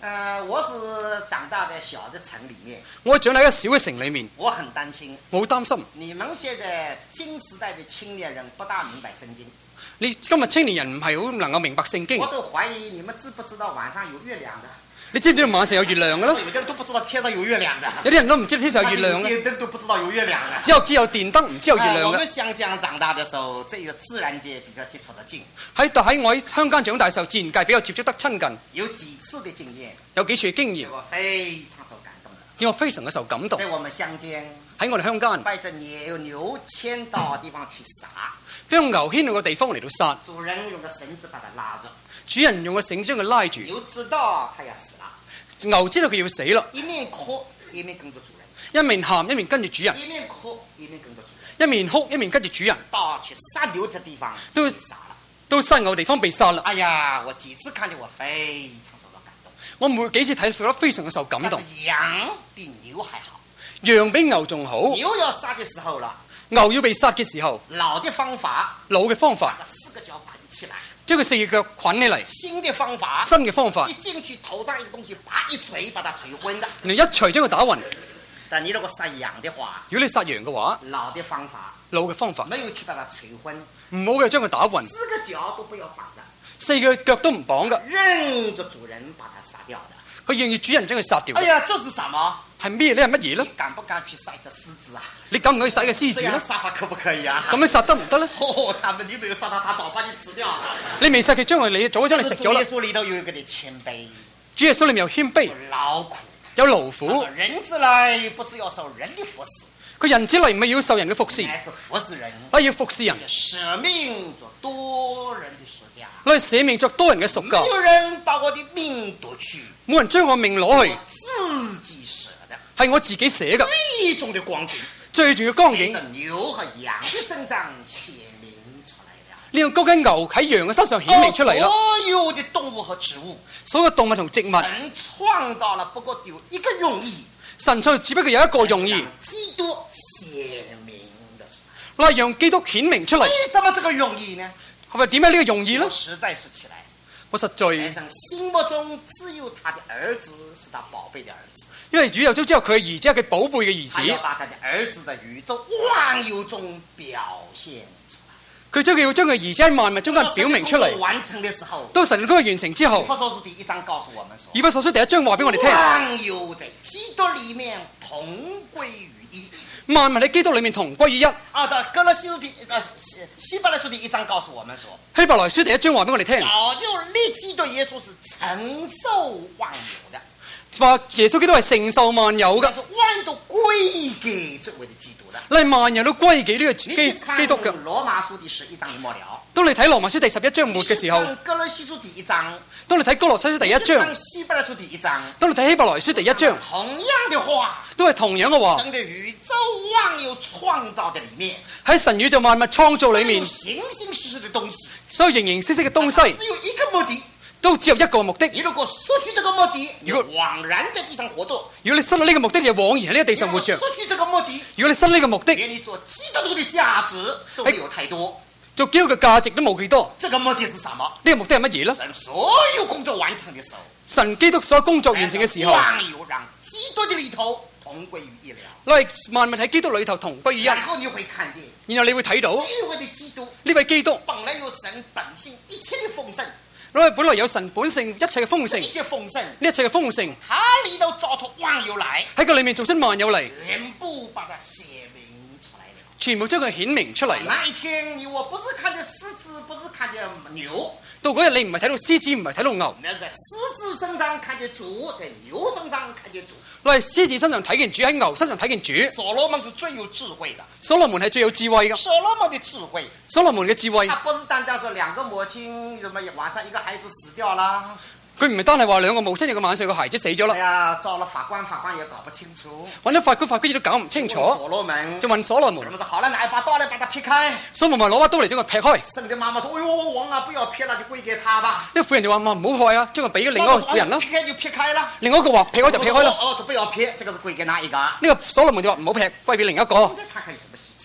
我是長大在小的城裡面， 我長喺一個小嘅城裡面， 我很擔心。 我好擔心你們現在新時代的青年人不大明白聖經， 你今日青年人唔係好能夠明白聖經我。都懷疑你們知不知道晚上有月亮的？ 你知唔知道晚上有月亮嘅啦？ 有的人都不知道天上有月亮的， 有啲人都唔知天上有月亮嘅， 電燈都不知道有月亮的。 只有電燈，唔知有月亮嘅。 我們鄉間長大的時候，這個自然界比較接觸得近， 喺我喺鄉間長大嘅時候，自然界比較接觸得親近， 有幾次的經驗， 有幾處嘅經驗， 我非常受感動的。 令我非常嘅受感動。 在我們鄉間， 喺我哋鄉間， 帶着牛牽到地方去殺， 將牛牽到個地方嚟到殺， 主人用個繩子把它拉着， 主人用個繩將佢拉住。 牛知道它要死了， 牛知道佢要死啦， 一面哭一面跟着主人， 一面喊一面跟住主人， 一面哭一面跟着主人， 一面哭一面跟住主人， 到去殺牛的地方都被殺了。 到殺牛地方被殺啦。 哎呀，我幾次看見我非常受到感動。 我每幾次睇覺得非常嘅受感動。 但是羊比牛還好， 羊比牛仲好。 牛要殺的時候了， 牛要被殺嘅時候， 老的方法老嘅方法把四個腳捆起來， 將佢四隻腳捆起嚟， 新的方法新嘅方法一，進去頭上一個東西，啪一錘把它錘昏的。 你一錘將佢打暈。 但你如果殺羊的話， 如果你殺羊嘅話， 老的方法老嘅方法沒有去把它錘昏， 唔好嘅將佢打暈， 四個腳都不要綁的， 四個腳都唔綁噶， 任着主人把它殺掉的。 佢讓主人將佢殺掉。 哎呀，這是什麼？ 係咩？你係乜嘢你呢？ 敢不敢去殺一隻獅子啊？ 你敢唔敢去殺一個獅這樣子呢？ 殺法可不可以啊？ 咁樣殺得唔得呢？ 哦，他們你沒有殺他，他早把你吃掉了。 你未殺佢，將佢你早將你食咗啦耶。穌裏頭有一個的謙卑， 主耶穌裏面有謙卑有，勞苦。 有勞他苦說。人子來不是要受人的服侍， 佢人子嚟唔係要受人嘅服侍， 乃是服侍人， 係要服侍人， 捨命做多人的贖價。 攞去捨命作多人嘅贖沒價。 有人把我的命奪去， 冇人將我命攞去， 自己捨的。 係我自己寫噶。 最重的光景， 最重要光景， 在這牛和羊的身上顯明出來了。 呢個高緊牛喺羊嘅身上顯明出嚟啦。 所有的動物和植物， 所有動物同植物， 神創造了不過有一個用意， 神創造只不過有一個用意， 讓基督顯明了出嚟讓基督顯明出嚟。 來。為什麼這個用意呢？ 係咪點解呢個用意呢我？實在是起來， 我實在在神心目中只有他的兒子是他寶貝的兒子， 因為主有咗之後，佢嘅兒子係佢寶貝嘅兒子， 他要把他的兒子的宇宙萬有中表現出來。 佢要將佢兒子喺萬物中間表明出嚟。 完成的時候， 到神嗰個完成之以後， 弗所書第一章告訴我們說， 以弗所書第一章話俾我哋聽， 萬有在基督裏面同歸於一。 萬物喺基督裏面同歸於一。 啊，到哥羅西書希伯來書第一章告訴我們說， 希伯來書第一章話俾我哋聽， 早就立基督耶穌是承受萬有的， 話耶穌基督係承受萬有嘅， 但是萬有都歸給這位的基督的。 嚟萬有都歸給呢個你去看基督嘅。 羅馬書第11章的末了， 當你睇羅馬書第11章末嘅時候， 你去看哥羅西書第一章， 當你睇哥羅西書第一你去章看，希伯來書第一章， 當你睇希伯來書第一章， 同樣的話， 都係同樣嘅話， 神的宇宙萬有創造的裡面， 喺神宇宙萬物創造裏面， 形形色色的東西， 所有形形色色嘅東西只有一個目的。 都只有一個目的。 你如果失去這個目的，你如果枉然在地上活着； 如果你失去呢個目的，就枉然喺呢個地上活着。 如果失去這個目的， 如果你失去呢個目的， 連你做基督徒的價值都沒有太多。 做基督嘅價值都冇幾多。 這個目的是什麼？ 呢個目的係乜嘢呢？ 神所有工作完成的時候， 神基督所有工作完成嘅時候， 萬有讓基督的裏頭同歸於一了。 攞嚟萬物喺基督裏頭同歸於一。 然後你會看見， 然後你會睇到這位的基督呢位基督， 本來有神本性一切的豐盛， 攞嚟本來有神本性一切嘅豐盛， 一呢切豐盛， 一切嘅豐盛他裏頭造出萬有來， 喺個裏面做出萬有嚟， 全部把它寫明出來了。 全部將佢顯明出嚟。 那一天，你我不是看見獅子，不是看見牛， 到嗰日你唔係睇到獅子，唔係睇到牛， 那是在獅子身上看見主，在牛身上看見主。 攞嚟獅子身上睇見主，喺牛身上睇見主。 所羅門是最有智慧的， 所羅門係最有智慧嘅， 所羅門的智慧， 所羅門嘅智慧， 他不是單單說兩個母親什麼晚上一個孩子死掉了， 佢唔係單係話兩個母親有個晚上個孩子死咗哎啦， 呀，找了法官，法官也搞不清楚。 揾咗法官，法官亦都搞唔清楚， 所羅門就問所羅所羅門， 門說好了，拿一把刀來把它劈開。 所羅門攞把刀嚟將佢劈開。 聖的媽媽說：哎呦，王啊，不要劈了，就歸給他吧。 呢個婦人就話：唔好害啊，將佢俾咗另外一個婦人啦。 劈開就劈開了。 另外一個話劈開就劈開啦。 哦，就不要劈，這個是歸給哪一個？ 呢個所羅門就話唔好劈，歸俾另一個。 他看有什麼稀奇？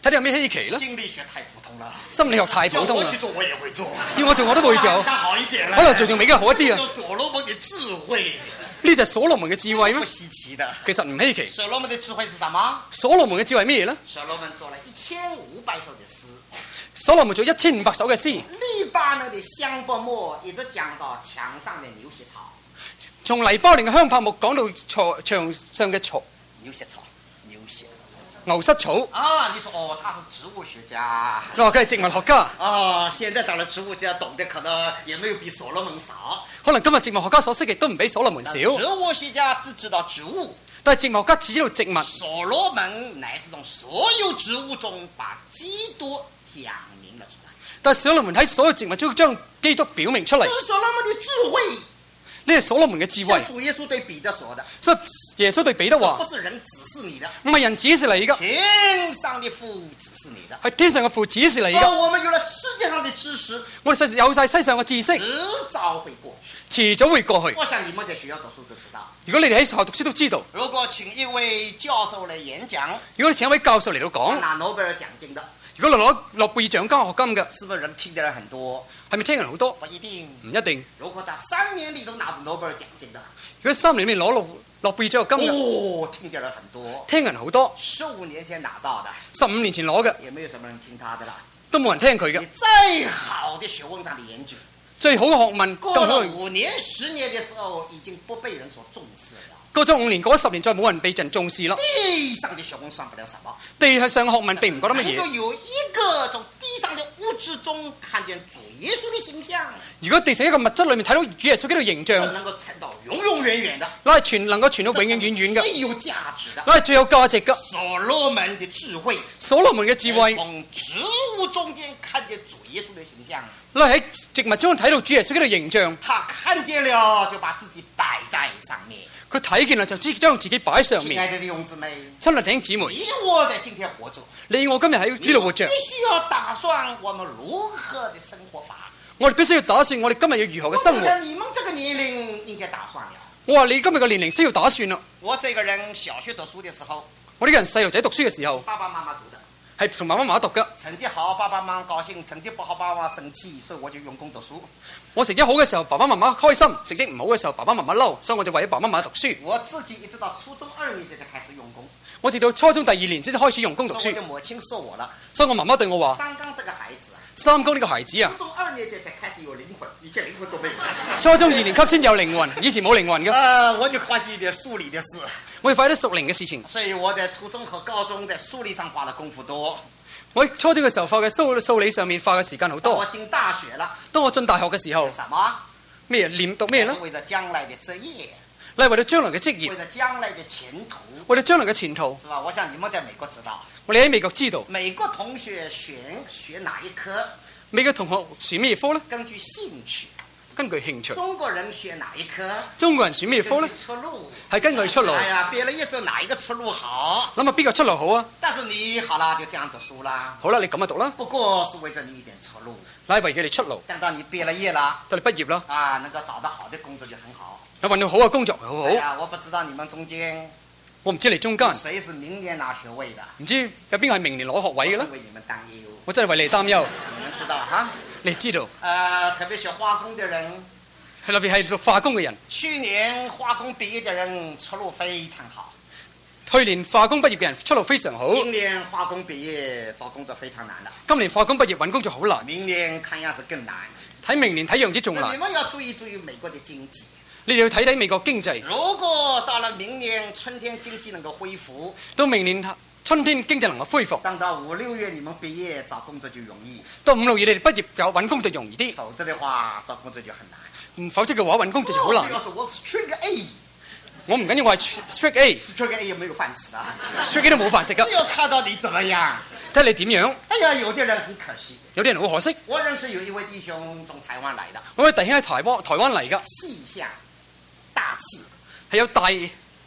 睇你有咩稀奇啦。 心理學太普通了， 心理學太普通啦叫我去，做我也會做， 要我做我都會做， 但好一點了。 可能做仲比較好一啲啊。 這就是所羅門的智慧， 呢就係所羅門嘅智慧咩不？稀奇的。 其實唔稀奇。 所羅門的智慧是什麼？ 所羅門嘅智慧係咩嘢咧？ 所羅門做了1500首的詩， 所羅門做1500首嘅詩， 黎巴嫩的香柏木一直講到牆上的牛血草， 從黎巴嫩嘅香柏木講到牆上嘅牛血草，牛血。 牛膝草。 啊，你說哦，他是植物學家。 佢係植物學家， 哦，現在當然植物學家懂得可能也沒有比所羅門少。 可能今日植物學家所識嘅都唔比所羅門少， 植物學家只知道植物， 但係植物學家只知道植物。 所羅門乃是從所有植物中把基督講明了出來。 但係所羅門喺所有植物中將基督表明出嚟， 這是所羅門的智慧。 呢係所羅門嘅智慧像。主耶穌對彼得說的， 所以耶穌對彼得這話： 不是人指示你的， 唔係人指示你㗎， 天上的父指示你的。 係天上嘅父指示你㗎。 我們有了世界上的知識， 我哋有晒世上嘅知識， 遲早會過去。 遲早會過去。 我想你們在學校讀書都知道， 如果你哋喺學校讀書都知道， 如果請一位教授嚟演講， 如果你請一位教授嚟到講， 拿諾貝爾獎金的， 如果攞諾貝爾獎金學金嘅， 是不是人聽的人很多？ 係咪聽人好多？ 不一定。 唔一定。 如果他3年裏都拿着諾貝爾獎金的， 如果3年裏面攞諾貝爾獎學金嘅， 哦，聽的人很多。 聽人好多。 15年前拿到的， 15年前攞嘅， 也沒有什麼人聽他的啦。 都冇人聽佢嘅你。再好的學問上的研究， 最好嘅學問， 過了更好嘅。 5年、10年的時候，已經不被人所重視了。 過咗5年，過咗10年，再冇人被人重視啦。 地上的學問算不了什麼， 地上嘅學問並唔覺得乜能夠嘢。 有一個從地上的物質中看見主耶穌的形象， 如果地上一個物質裏面睇到主耶穌基督嘅形象， 這能夠傳到永永遠遠的， 那係能夠傳到永永遠遠嘅， 最有價值的。 那係最有價值嘅。 所羅門的智慧， 所羅門嘅智慧， 從植物中間看見主耶穌的形象， 那喺植物中睇到主耶穌基督嘅形象， 他看見了就把自己擺在上面。 佢睇見啦就將自己擺喺上面。 親愛的弟兄姊妹， 親愛弟兄姊妹， 你我在今天活着， 你我今日喺呢度活着必，須要打算我們如何的生活法。 我哋必須要打算我哋今日要如何嘅生活。 我覺得你們這個年齡應該打算了。 我話你今日嘅年齡需要打算啦。 我這個人小學讀書的時候， 我呢個人細路仔讀書嘅時候爸爸媽媽讀的， 係同媽媽讀㗎。 成績好，爸爸媽媽高興；成績不好，爸爸媽媽生氣，所以我就用功讀書。 我成績好嘅時候，爸爸媽媽開心；成績唔好嘅時候，爸爸媽媽嬲，所以我就為咗爸爸媽媽讀書。 我自己一直到初中2年級才開始用功， 我直到初中第2年先至開始用功讀書所以我的，母親說我了。 所以我媽媽對我話： 三剛這個孩子啊， 三哥呢個孩子啊， 初中2年級才開始有靈魂，以前靈魂都沒有。 初中2年級先有靈魂，以前冇靈魂嘅。 我就發現一點數理的事， 我要快啲屬靈嘅事情。 所以我在初中和高中在數理上花的功夫多。 我喺初中嘅時候花嘅數理上面花嘅時間好多。 我進大學了， 當我進大學嘅時候， 什麼？ 咩讀咩呢是？為了將來的職業， 你係為咗將來嘅職業為，了將來的前途， 為咗將來嘅前途。 是吧？我想你們在美國知道， 我哋喺美國知道， 美國同學學哪一科， 美國同學選咩科呢？ 根據興趣； 根據興趣。 中國人學哪一科， 中國人選咩科呢根？據出路。 係根據出路。 哎呀，畢了業之後哪一個出路好？ 諗下邊個出路好啊？ 但是你好了，就這樣讀書啦。 好啦，你咁就讀啦。 不過是為咗你一點出路。 乃係為佢哋出路。 等到你畢了業了， 到你畢業啦， 啊，能夠找到好的工作就很好。 你揾到好嘅工作，好好。 哎呀，我不知道你們中間我唔知你中間， 誰是明年拿學位的， 唔知有邊個係明年攞學位嘅呢？ 我是為你們擔憂。 我真係為你擔憂。 你們知道哈？ 你知道， 特別學化工的人， 特別係讀化工嘅人， 去年化工畢業的人出路非常好， 去年化工畢業嘅人出路非常好。 今年化工畢業找工作非常難了， 今年化工畢業揾工作好難， 明年看樣子更難。 睇明年睇樣子仲難。 所以你們要注意注意美國的經濟。 你哋要睇睇美國經濟。 如果到了明年春天經濟能夠恢復， 到明年春天經濟能夠恢復， 等到5、6月你們畢業找工作就容易， 到5、6月你哋畢業有揾工作容易啲。 否則的話找工作就很難。 否則嘅話揾工作就好難。 我我是 Straight A， 我唔緊要，我係 Straight A，Straight Straight A 又沒有飯吃啦， A 都冇飯食噶。 只有看到你怎麼樣。 睇你點樣。 哎呀，有的人很可惜， 有啲人好可惜。 我認識有一位弟兄從台灣來的， 我哋弟兄喺台灣嚟噶， 氣象大氣， 係有大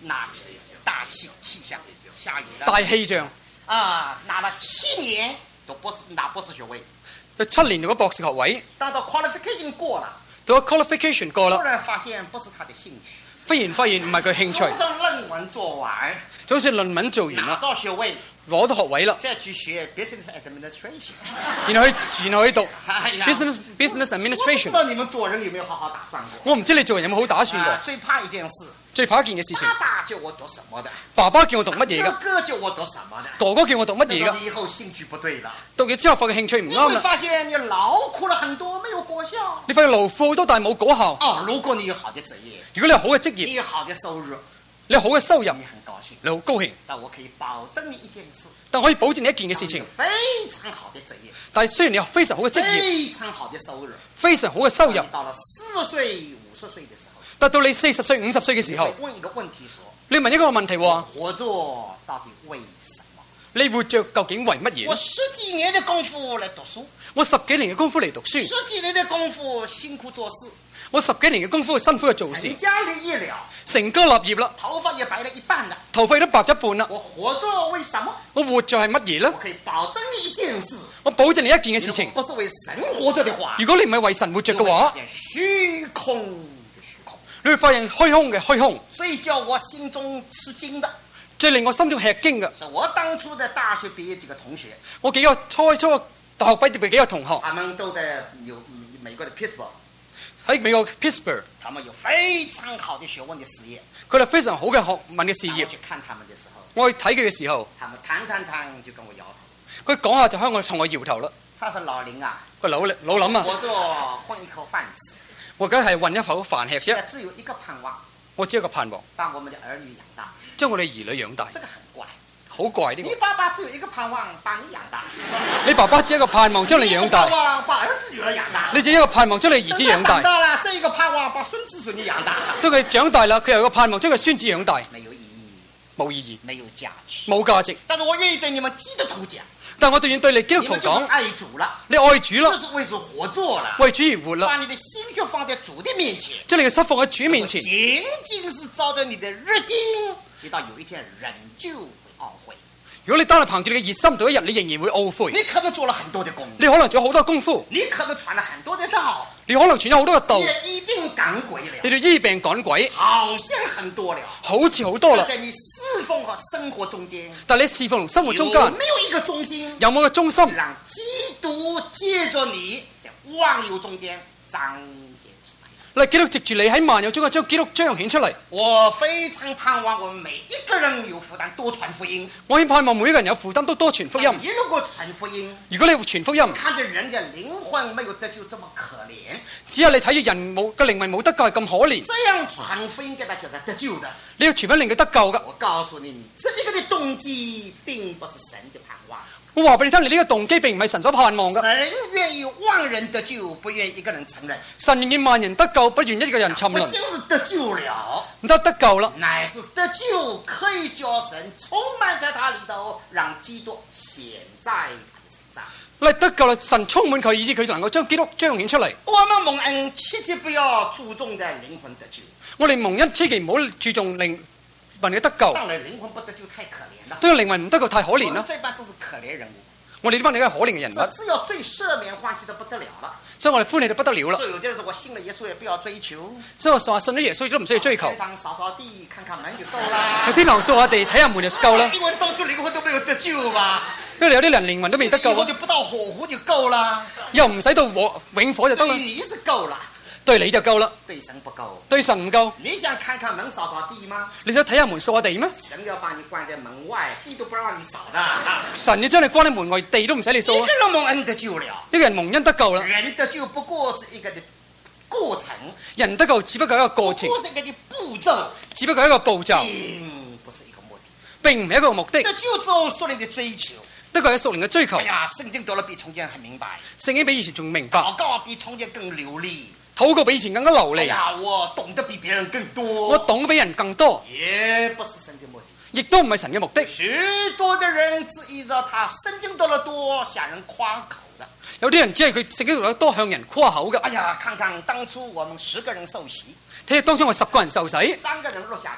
氣象，下雨了， 大氣象， 啊，拿了7年都拿博士學位， 有7年讀咗博士學位， 當到 qualification 過了， 到咗 qualification 過啦， 突，然發現不是他的興趣， 忽然發現唔係佢興趣， 總之論文做完， 總算論文做完拿啦， 到學位， 攞到學位啦， 再去學 business administration。 然後去讀哎呀 business 我不 administration 知。道你們做人有沒有好好打算過？ 我唔知你做人有冇好打算過。 最怕一件事， 最怕一件嘅事情， 爸爸叫我讀什麼的， 爸爸叫我讀乜嘢哥㗎， 哥叫我讀什麼的， 哥哥叫我讀乜嘢㗎， 等到你以後興趣不對了， 讀咗之後發覺興趣唔你會啱啦， 發現你勞苦了很多，沒有果效。 你發現勞苦好多，但係冇果效。 哦，如果你有好的職業， 如果你有好嘅職業， 你有好的收入， 你有好嘅收入， 你很高興。 你好高興， 但我可以保證你一件事， 但可以保證你一件嘅事情， 非常好的職業， 但係雖然你有非常好嘅職業， 非常好的收入， 非常好嘅收入你，到了40歲、50歲的時候， 但到你40歲、50歲嘅時候， 你會問一個問題說： 你問一個問題話， 活着到底為什麼？ 你活着究竟為乜嘢我呢？ 10幾年的功夫來讀書， 我10幾年嘅功夫嚟讀書， 10幾年的功夫辛苦做事， 我10幾年嘅功夫辛苦去做事成，家立業了， 成家立業啦， 頭髮也白了一半了。 頭髮都白一半啦。 我活着為什麼？ 我活着係乜嘢呢我？可以保證你一件事， 我保證你一件嘅事如情， 果不是為神活着的話， 如果你唔係為神活着嘅話， 你會發現虛空的虛空。 你會發現虛空嘅虛空。 所以叫我心中吃驚的， 最令我心中吃驚嘅， 是我當初的大學畢業幾個同學， 我幾個初大學畢業嘅幾個同學他們都在美國的 Pittsburgh， 喺美國 Pittsburgh， 他們有非常好的學問的事業。 佢哋非常好嘅學問嘅事業。 當我去看他們的時候， 我去睇佢嘅時候， 他們談就跟我搖頭。 佢講下就向我同我搖頭啦。 他是老林啊， 個老諗啊， 我做混一口飯吃， 我梗係混一口飯吃啫。 現在只有一個盼望， 我只有一個盼望， 把我們的兒女養大。 將我哋兒女養大， 這個很怪， 好怪呢個你。爸爸只有一個盼望，把你養大。 你爸爸只有一個盼望將你養大， 你一個盼望把兒子女兒養大。 你只有一個盼望將你兒子養等他長大。 大了，這一個盼望把孫子孫女養大。 當佢長大啦，佢有個盼望將佢孫子養大， 沒有意義， 冇意義， 沒有價值。 冇價值。 但是我願意對你們基督徒講， 但我對願對你基督徒你們就是講， 愛主了， 你愛主啦這，是為主活着了， 為主而活啦， 把你的心就放在主的面前， 將你嘅心放喺主面前。 僅僅是照着你的熱心，直到有一天人就會懊悔。 如果你單係憑住你嘅熱心，到一日你仍然會懊悔。 你可能做了很多的功， 你可能做咗好多功夫， 你可能傳了很多的道， 你可能傳咗好多嘅道， 也一定趕鬼了， 你哋醫病趕鬼， 好像很多了。 好似好多啦但。在你侍奉和生活中間， 但你侍奉同生活中有間沒有一個中心， 有冇個中心， 讓基督借着你在萬有中間彰顯出來？ 你基督藉住你喺萬有中間將基督彰顯出嚟。 我非常盼望我們每一個人有負擔多傳福音。 我希盼望每一個人有負擔都多傳福音。 你如果傳福音， 如果你傳福音， 看着人的靈魂沒有得救這麼可憐， 只係你睇住人冇個靈魂冇得救係咁可憐， 這樣傳福音給他覺得得救的。 你要傳翻令佢得救噶。 我告訴你，你這一個的動機並不是神的盼望。 我話俾你聽，你呢個動機並唔係神所盼望噶。 神願意萬人得救，不願一個人承認。 神願意萬人得救，不願一個人沉淪。 不僅是得救了， 唔得救啦， 乃是得救可以叫神充滿在他裏頭，讓基督顯在他的身上。 你得救啦，神充滿佢，以致佢能夠將基督彰顯出嚟。 我們蒙恩，切記不要注重在靈魂得救。 我哋蒙恩，千祈唔好注重靈魂嘅得救。 當然，靈魂不得救太可憐了。 對個靈魂唔得救太可憐啦。 這班真是可憐人物， 我哋呢班你係可憐嘅人物， 只有最赦免歡喜得不得了了。 所以我哋歡喜到不得了啦。 所以有啲人說我信了耶穌也不要追求， 所以我話信咗耶穌都唔需要追求， 天堂掃掃地看看門就夠啦。 去天堂掃下地睇下門就夠啦。 因為當初靈魂都沒有得救吧， 因為有啲人靈魂都未得救啊， 以後就不到火湖就夠啦。 又唔使到永火就得啦， 對你是夠了， 對你就夠啦， 對神不夠。 對神唔夠。 你想看看門掃掃地嗎？ 你想睇下門掃下地咩？ 神要把你關在門外，地都不讓你掃的。 神要將你關喺門外，地都唔使你掃啊！ 一個人蒙恩得救了， 呢個人蒙恩得救啦， 人得救不過是一個的過程， 人得救只不過係一個過程不，過是一個的步驟， 只不過係一個步驟， 並不是一個目的。 並唔係一個目的。 得救之後，屬靈的追求。 得救係屬靈嘅追求哎。呀，聖經讀了比從前很明白， 聖經比以前仲明白， 禱告比從前更流利。 禱告比以前更加流利。 哎呀，我懂得比別人更多。 我懂比人更多， 也不是神的目的。 亦都唔係神嘅目的。 許多的人只依着他聖經讀得多，向人誇口的。 有啲人只係佢聖經讀得多，向人誇口嘅。 哎呀，看看當初我們10個人受洗睇下當初我10個人受洗， ，3個人落下去了，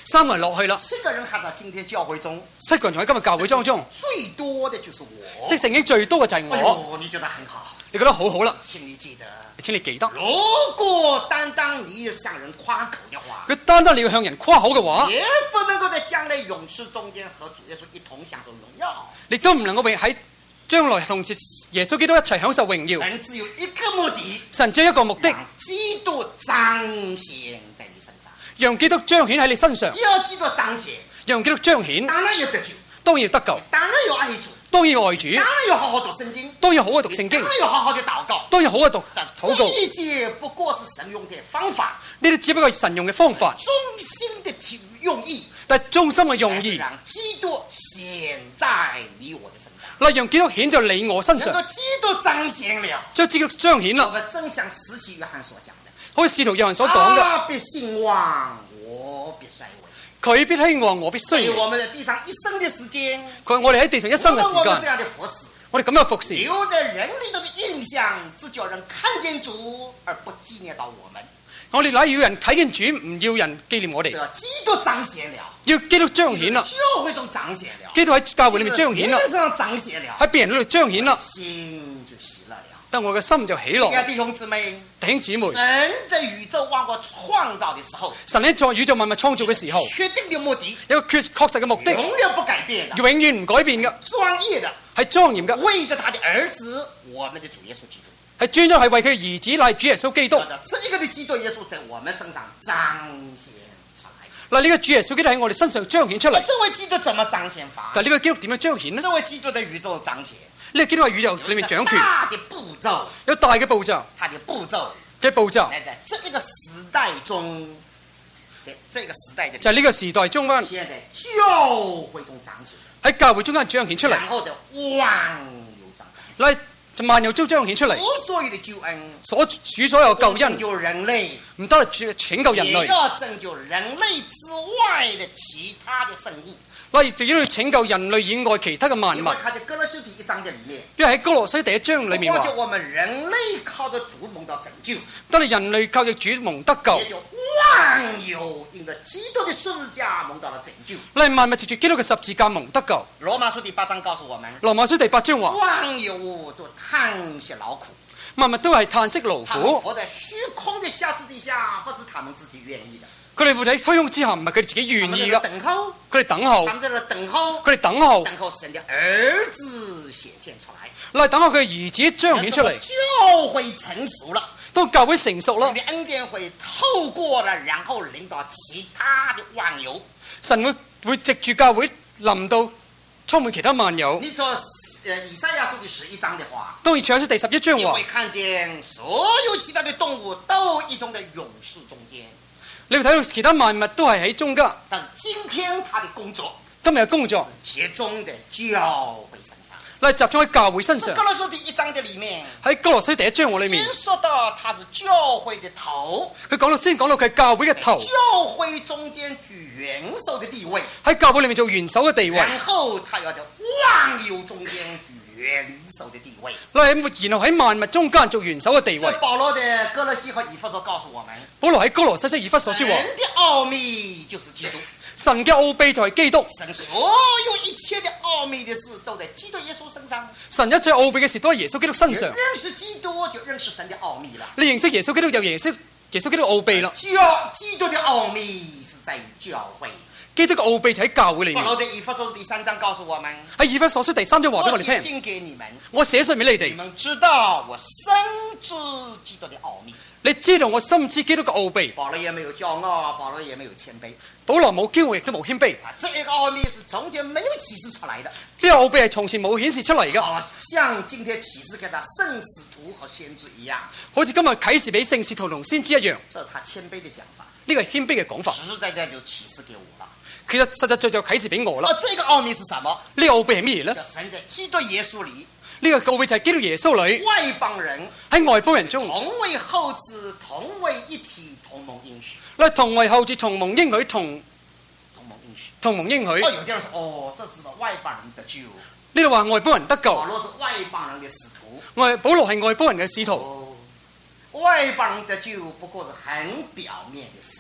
3個人落去啦 ，7個人看到今天教會中 ，7個人仲喺今日教會當中， 最多的就是我。 識聖經最多嘅就係我。 哎呦，你覺得很好， 你覺得好好啦， 請你記得。 請你記得， 如果單單你向人誇口的話， 佢單單你要向人誇口嘅話， 也不能夠在將來永世中間和主耶穌一同享受榮耀。 你都唔能夠喺將來同耶穌基督一齊享受榮耀。 神只有一個目的， 神只有一個目的， 讓基督彰顯在你身上。 讓基督彰顯喺你身上， 要基督彰顯， 讓基督彰顯， 當然要得救， 當然要得救， 當然要愛主， 當然要愛主， 當然要好好讀聖經， 當然好好讀聖經， 當然要好好的禱告。 當然好好讀但禱告。 這一些不過是神用的方法， 呢啲只不過係神用嘅方法， 中心的用意， 但係中心嘅用意， 讓基督顯在你我的身上， 嚟讓基督顯在你我身上， 能夠基督彰顯了。 將基督彰顯啦。 我們正像使徒約翰所講的， 好似使徒約翰所講嘅， 他必興旺，我必衰微。 佢必興旺，我必衰所以微。 我們在地上一生的時間， 我哋喺地上一生嘅時我們這間， 樣的服侍， 我哋咁樣服侍， 留在人裏頭的印象，只叫人看見主而不紀念到我們。 我哋乃要人睇見主，唔要人紀念我哋， 只要基督彰顯了， 要基督彰顯啦。 教會中彰顯了， 基督喺教會裏面彰顯啦別，人上彰顯了， 喺別人嗰度彰顯啦， 心就喜樂了。 但我嘅心就喜樂。 親愛的弟兄姊妹， 弟兄姊妹， 神在宇宙萬國創造的時候， 神喺在宇宙萬物創造嘅時候， 確定的目的， 有個確實嘅目的， 永遠不改變的， 永遠唔改變嘅， 專業的， 係莊嚴嘅， 為着他的兒子，我們的主耶穌基督。 係專登係為佢嘅兒子乃主耶穌基督。 這一個的基督耶穌在我們身上彰顯出來。 嗱，呢個主耶穌基督喺我哋身上彰顯出嚟。 這位基督怎麼彰顯法？ 但係呢個基督點樣彰顯呢？ 這位基督的宇宙彰顯， 呢個基督喺宇宙裏面掌權， 大的步驟， 有大嘅步驟他的步驟， 嘅步驟， 來在這一個時代中，這個時代的就係呢個時代中間現在教會中彰顯， 喺教會中間彰顯出嚟， 然後就萬有彰顯， 嚟就萬有都彰顯出嚟。 所有的救恩， 主所有救恩， 拯救人類， 唔得係拯救人類， 也要拯救人類之外的其他的生物。 嗱，就要拯救人類以外其他嘅萬物。 因為他在哥羅西第1章的裡面， 因為喺哥羅西第1章裏面話， 就我們人類靠着主蒙到拯救， 當你人類靠着主蒙得救， 也就萬有因着基督的十字架蒙到了拯救。 嚟萬物藉住基督嘅十字架蒙得救。 羅馬書第8章告訴我們， 羅馬書第8章話， 萬有都嘆息勞苦， 萬物都係嘆息勞他們苦， 活在虛空的轄制底下，不是他們自己願意的。 佢哋活喺虛空之下，唔係佢哋自己願意噶， 等候， 佢哋等候， 他們在那等候， 佢哋等候， 等候神的兒子顯現出來， 嚟等候佢嘅兒子彰顯出嚟。 教會成熟了， 當教會成熟啦神，的恩典會透過了，然後臨到其他的萬有。 神會藉住教會臨到充滿其他萬有。 你做以賽亞書第11章的話， 當以賽亞書第11章話你會，看見所有其他的動物都一同在勇士中間。 你會睇到其他萬物都係喺中間。 但今天他的工作今日嘅工作集中在教會身上。 嚟集中喺教會身上哥。羅書第1章的裡面， 喺哥羅西第1章裏面， 先說到他是教會的頭， 佢講到佢係教會嘅頭， 教會中間居元首的地位， 喺教會裏面做元首嘅地位。 然後他要在萬有中間居元首的地位。 然後喺萬物中間做元首嘅地這位。 保羅的哥羅西和以弗所告訴我們， 保羅喺哥羅西書以弗所書話， 神的奧秘就是基督。 神嘅奧秘就係基督， 神所有一切的奧秘的事都在基督耶穌身上。 神一切奧秘嘅事都喺耶穌基督身上。 認識基督就認識神的奧秘了。 你認識耶穌基督就認識耶穌基督奧秘啦。 基督的奧秘是在於教會。 基督嘅奧秘就喺教會裏面。 保羅在以弗所書第3章告訴我們， 喺以弗所書第3章話俾我哋聽， 我寫信給你們， 我寫信俾你你哋， 們知道我深知基督的奧秘。 你知道我深知基督嘅奧秘。 保羅也沒有驕傲，保羅也沒有謙卑。 保羅冇驕傲，亦都冇謙卑。 這個奧秘是從前沒有啟示出來的， 呢個奧秘係從前冇顯示出嚟嘅， 好像今天啟示給他聖使徒和先知一樣。 好似今日啟示俾聖使徒同先知一樣。 這是他謙卑的講法， 呢個係謙卑嘅講法。 實實在在就啟示給我了。 其實實在就啟示俾我啦。 這個奧秘是什麼？ 呢個奧秘係乜嘢呢？ 叫神在基督耶穌裡， 呢個奧秘就係基督耶穌裏外邦人喺外邦人中， 同為後嗣，同為一體，同蒙應許。 同為後嗣，同蒙應許，同蒙應許。 有啲人說，這是個外邦人得救。 呢度話外邦人得救。 保羅是外邦人的使徒。 保羅係外邦人嘅使徒。 外邦人得救不過是很表面的事。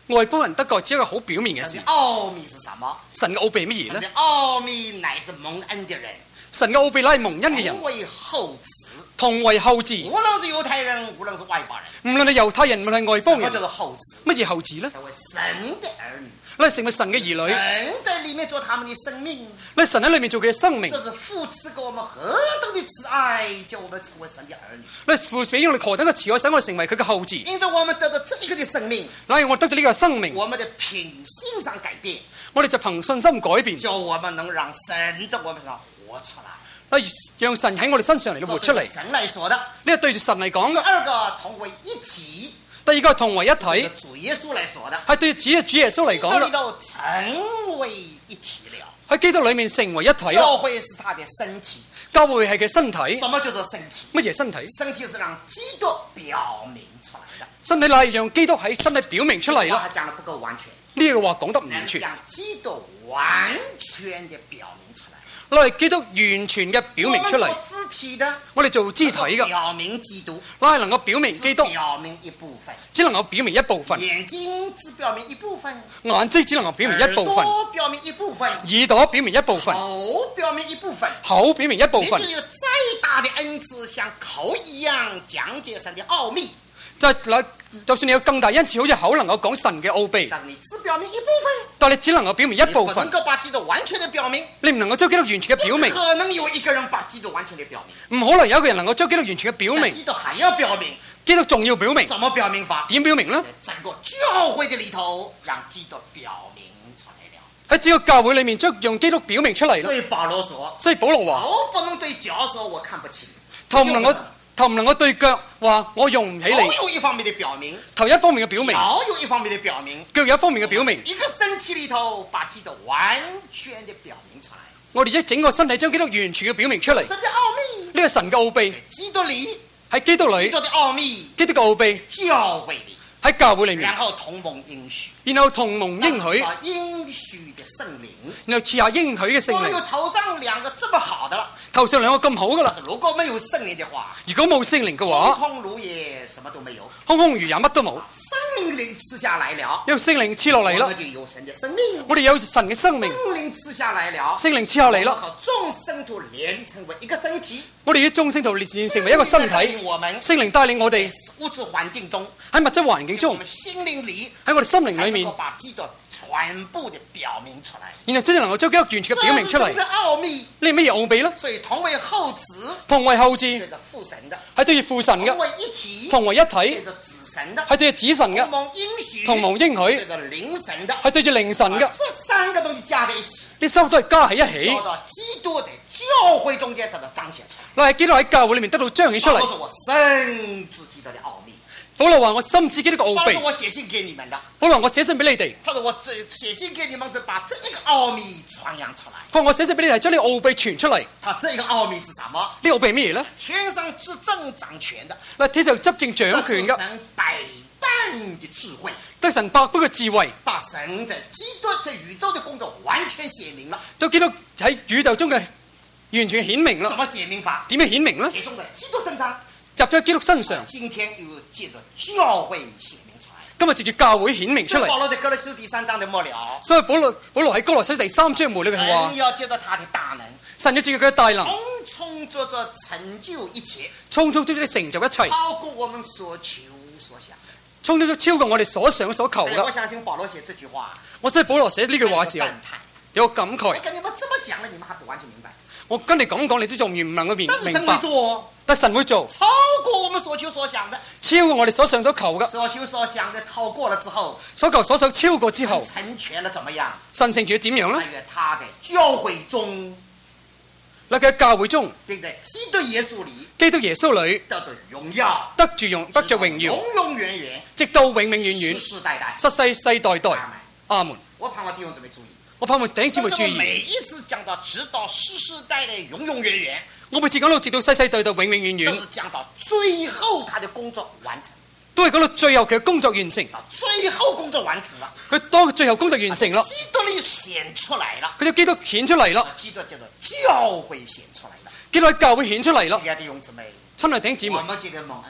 外邦人得救只係一個好表面嘅事神的。奧秘是什麼？ 神嘅奧秘係乜嘢呢？ 神的奧秘乃是蒙恩的人， 神嘅奧秘乃係蒙恩嘅人同，為後嗣。 同為後嗣。 無論是猶太人，無論是外邦人， 無論係猶太人，無論係外邦人， 什麼叫做後嗣？ 乜嘢後嗣呢？ 成為神的兒女， 你成為神嘅兒女， 神在裏面做他們的生命。 你神喺裏面做佢嘅生命， 這是父賜給我們何等的慈愛，叫我們成為神的兒女。 你父俾我哋何等嘅慈愛，使我哋成為佢嘅後嗣。 因着我們得到這一個的生命， 乃係我得到呢個生命， 我們的品性上改變， 我哋就憑信心改變， 叫我們能讓神在我們身上活出來。 讓神喺我哋身上嚟到活出嚟。呢神來說的。 個對住神嚟講第嘅。 二個同為一體， 第二個係同為一體， 對主耶穌來說的。 係對主耶穌嚟講基督裏嘅。 頭成為一體了。 喺基督裏面成為一體啦。 教會是他的身體。 教會係佢身體。 什麼叫做身體？ 乜嘢身體？ 身體是讓基督表明出來的。 身體乃係讓基督喺身體表明出嚟啦。 他講得不夠完全。 呢個話講得唔完全。 講基督完全的表明出來。 攞嚟基督完全嘅表明出嚟。 我們做肢體的， 我哋做肢體嘅， 表明基督， 攞係能夠表明基督， 表明一部分， 只能夠表明一部分。 眼睛只表明一部分， 眼睛只能夠表明一部分， 耳朵表明一部分， 耳朵表明一部分， 口表明一部分， 口表明一部分。 你就有再大的恩賜，像口一樣講解神的奧秘， 就算你有更大恩賜，好似口能夠講神嘅奧秘， 但是你只表明一部分， 但你只能夠表明一部分， 你不能夠把基督完全的表明， 你唔能夠將基督完全嘅表明。 不可能有一個人把基督完全的表明， 唔可能有一個人能夠將基督完全嘅表明。 基督還要表明， 基督仲要表明， 怎麼表明法？ 點表明呢？ 整個教會的裏頭，讓基督表明出來了。 喺整個教會裏面將用基督表明出嚟咯。 所以保羅說， 所以保羅話： 頭不能對腳說我看不起你， 頭唔能夠對腳話我用唔起頭你。 有一方面的表明， 頭一方面嘅表明， 腳有一方面的表明， 腳有一方面嘅表明。 一個身體裏頭把基督完全的表明出來。 我哋一整個身體將基督完全嘅表明出嚟。 神的奧秘， 呢個神嘅奧秘基督裏， 喺基督裏， 基督的奧秘， 基督嘅奧秘教會裏， 喺教會裏面然，後同蒙應許， 然後同蒙應許， 把應許的聖靈， 然後賜下應許嘅聖我們有靈。 頭上兩個這麼好的了， 頭上兩個咁好噶啦， 如果沒有聖靈的話， 如果冇聖靈嘅空話， 空如也，什麼都沒有。 空空如也，乜都冇。 聖靈賜下來了， 因為聖靈賜落嚟啦我們，就有神的生命。 我哋有神嘅生命， 聖靈賜下來了， 聖靈賜下嚟啦， 和眾聖徒連成為一個身體。 我哋與眾聖徒連成為一個身體。 聖靈帶領我們聖靈帶領我哋物質環境中， 喺物質環境我中， 們心靈裏， 喺我哋心靈裏面才能夠，把基督全部的表明出來。 然後先至能夠將基督完全嘅表明出嚟。 這是神的奧秘， 呢係乜嘢奧秘呢？ 所以同為後嗣， 同為後嗣對着父神的； 係對住父神嘅， 同為一體， 同為一對體着子神的； 係對住子神嘅， 同蒙應許， 同蒙應許對着靈神的。 係對住靈神嘅。 這三個東西加在一起， 呢三個都係加喺一起， 叫到基督的教會中間得到彰顯出來。 嗱係基督喺教會裏面得到彰顯出嚟。 保羅說我深知基督的奧秘。 保羅話：我深知基督嘅奧秘保羅說。我寫信給你們的。 保羅話：我寫信俾你哋。 他說我寫信給你們是把這一個奧秘傳揚出來。 佢話：我寫信俾你哋，將呢個奧秘傳出嚟。 他這個奧秘是什麼？ 呢個奧秘係咩嘢呢？ 天上執政掌權的， 嗱，天上執政掌權嘅， 神百般的智慧， 對神百般嘅智慧， 把神在基督在宇宙的工作完全顯明了。 都基督喺宇宙中嘅完全顯明啦。 怎麼顯明法？ 點樣顯明呢？ 寫中在基督身上， 集咗喺基督身上。 今天又借着教會顯明出來。 今日藉住教會顯明出所以保嚟。 羅在哥羅西第3章的末了， 所以保羅喺哥羅西第3章末呢句話神，要借着他的大能， 神要藉住佢嘅大能， 充充足足成就一切， 充充足足地成就一切， 超過我們所求所想。 充足足超過我哋所想所求我噶。 相信保羅寫這句話， 我所以保羅寫呢句話嘅時候有個感嘆。 有個感慨我。跟你們這麼講了，你們還不完全明白。 我跟你咁講，你都仲唔能夠明但是神會白。 做， 但神會做， 超過我們所求所想的， 超過我哋所想所求噶。 所求所想的超過了之後， 所求所想超過之後， 成全了怎麼樣？ 神成全點樣呢？ 在他的教會中， 嗱，佢喺教會中， 並在基督耶穌裏基督耶穌裏得着榮耀， 得住榮耀， 永永遠遠， 直到永永遠遠， 世世代代。 世世世代代。 阿門。 阿門。 我盼望弟兄姊妹注意， 我盼望弟兄姊妹注我意， 每一次講到直到世世代代永永遠遠， 我每次講到直到世世代代永永遠遠， 都是講到最後他的工作完成， 都係講到最後佢嘅工作完成。 到最後工作完成了， 佢當最後工作完成啦， 基督裏顯出來了， 佢就基督顯出嚟啦， 基督叫做教會顯出來了。 基督喺教會顯出嚟啦。 親愛的弟兄姊妹， 親愛弟兄姊妹我，們今天蒙恩了，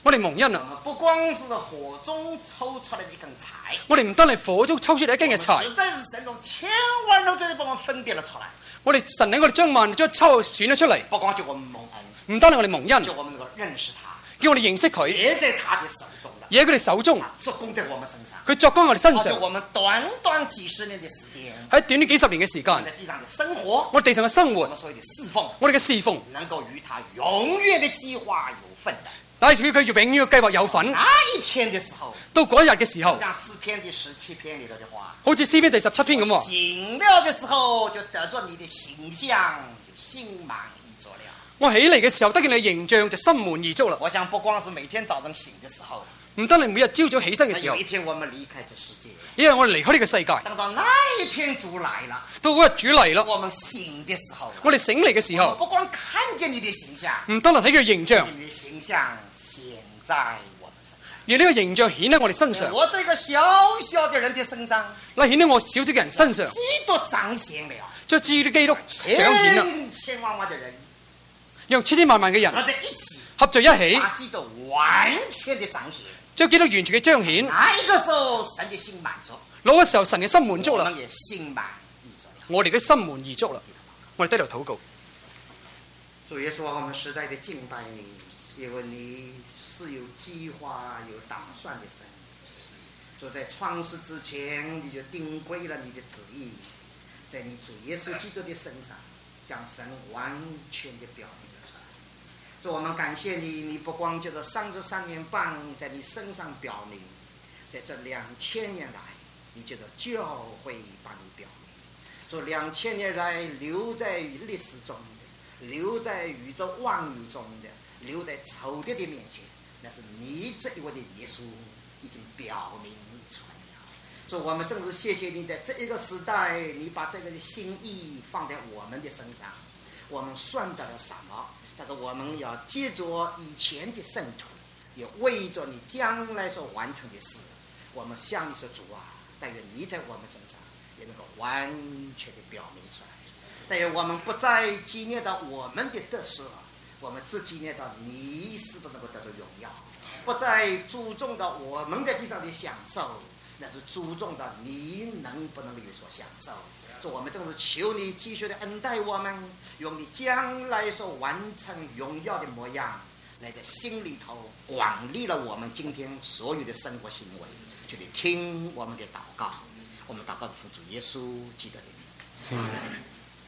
我哋蒙恩啊！ 不光是火中抽出來的一根柴， 我哋唔單係火中抽出嚟一根嘅柴， 實在是神從千萬中將我們分別了出來。 我哋神喺我哋將萬將抽選咗出嚟， 不光叫我們蒙恩， 唔單係我哋蒙恩， 叫我們能夠認識他， 叫我哋認識佢， 也在他的手中了， 而喺佢哋手中， 做工在我們身上。 佢作工喺我哋身上。 就我們短短幾十年的時間， 喺短短幾十年嘅時間， 在地上的生活， 我哋地上嘅生活， 我們所謂的侍奉， 我哋嘅侍奉， 能夠與他永遠的計劃有份的。 乃至於佢永遠嘅計劃有份。 那一天的時候， 到嗰一日嘅時候， 像詩篇第17篇裏頭的話， 好似詩篇第17篇咁喎。 醒了的時候，就得着你的形象，就心滿意足了。 我起嚟嘅時候，得見你嘅形象就心滿意足啦。 我想不光是每天早晨醒的時候， 唔單係每日朝早起身嘅時候有一，天我們離開這世界， 因為我哋離開呢個世界， 等到那一天主來了， 到嗰日主嚟啦， 我們醒的時候， 我哋醒嚟嘅時候， 我不光看見你的形象， 唔單係睇佢嘅形象， 你的形象顯在我們身上。 而呢個形象顯喺我哋身上， 我這個小小的人的身上， 嗱顯喺我小小嘅人身上， 基督彰顯了， 將基督彰顯啦， 千千萬萬的人讓千千萬萬嘅人合在一起， 合在一起， 把基督完全的彰顯。 將基督完全嘅彰顯。 那一個時候，神的心滿足， 攞嘅時候，神嘅心滿足啦， 我們也心滿意足了。 我哋嘅心滿意足啦。我哋低頭禱告， 主耶穌，我們實在的敬拜你，因為你是有計劃、有打算的神。主在創世之前，你就定規了你的旨意，在你主耶穌基督的身上，將神完全的表明了出來。主，我們感謝你，你不光就是33年半在你身上表明，在這2000年來，你覺得教會把你表明。主，2000年來留在歷史中的，留在宇宙萬有中的，留在仇敵的面前，那是你這一位的耶穌已經表明出來了。主，我們正是謝謝你，在這一個時代，你把這個的心意放在我們的身上，我們算得了什麼？但是我們要接着以前的聖徒，也為着你將來所完成的事，我們向你說，主啊，但願你在我們身上也能夠完全的表明出來。但願我們不再紀念到我們的得失，我們只紀念到你是不是能夠得到榮耀，不再注重到我們在地上的享受，那是注重到你能不能有所享受。主，我們正是求你繼續的恩待我們，用你將來所完成榮耀的模樣，來在心裡頭廣立了我們今天所有的生活行為。求你聽我們的禱告，我們禱告奉主耶穌基督的名。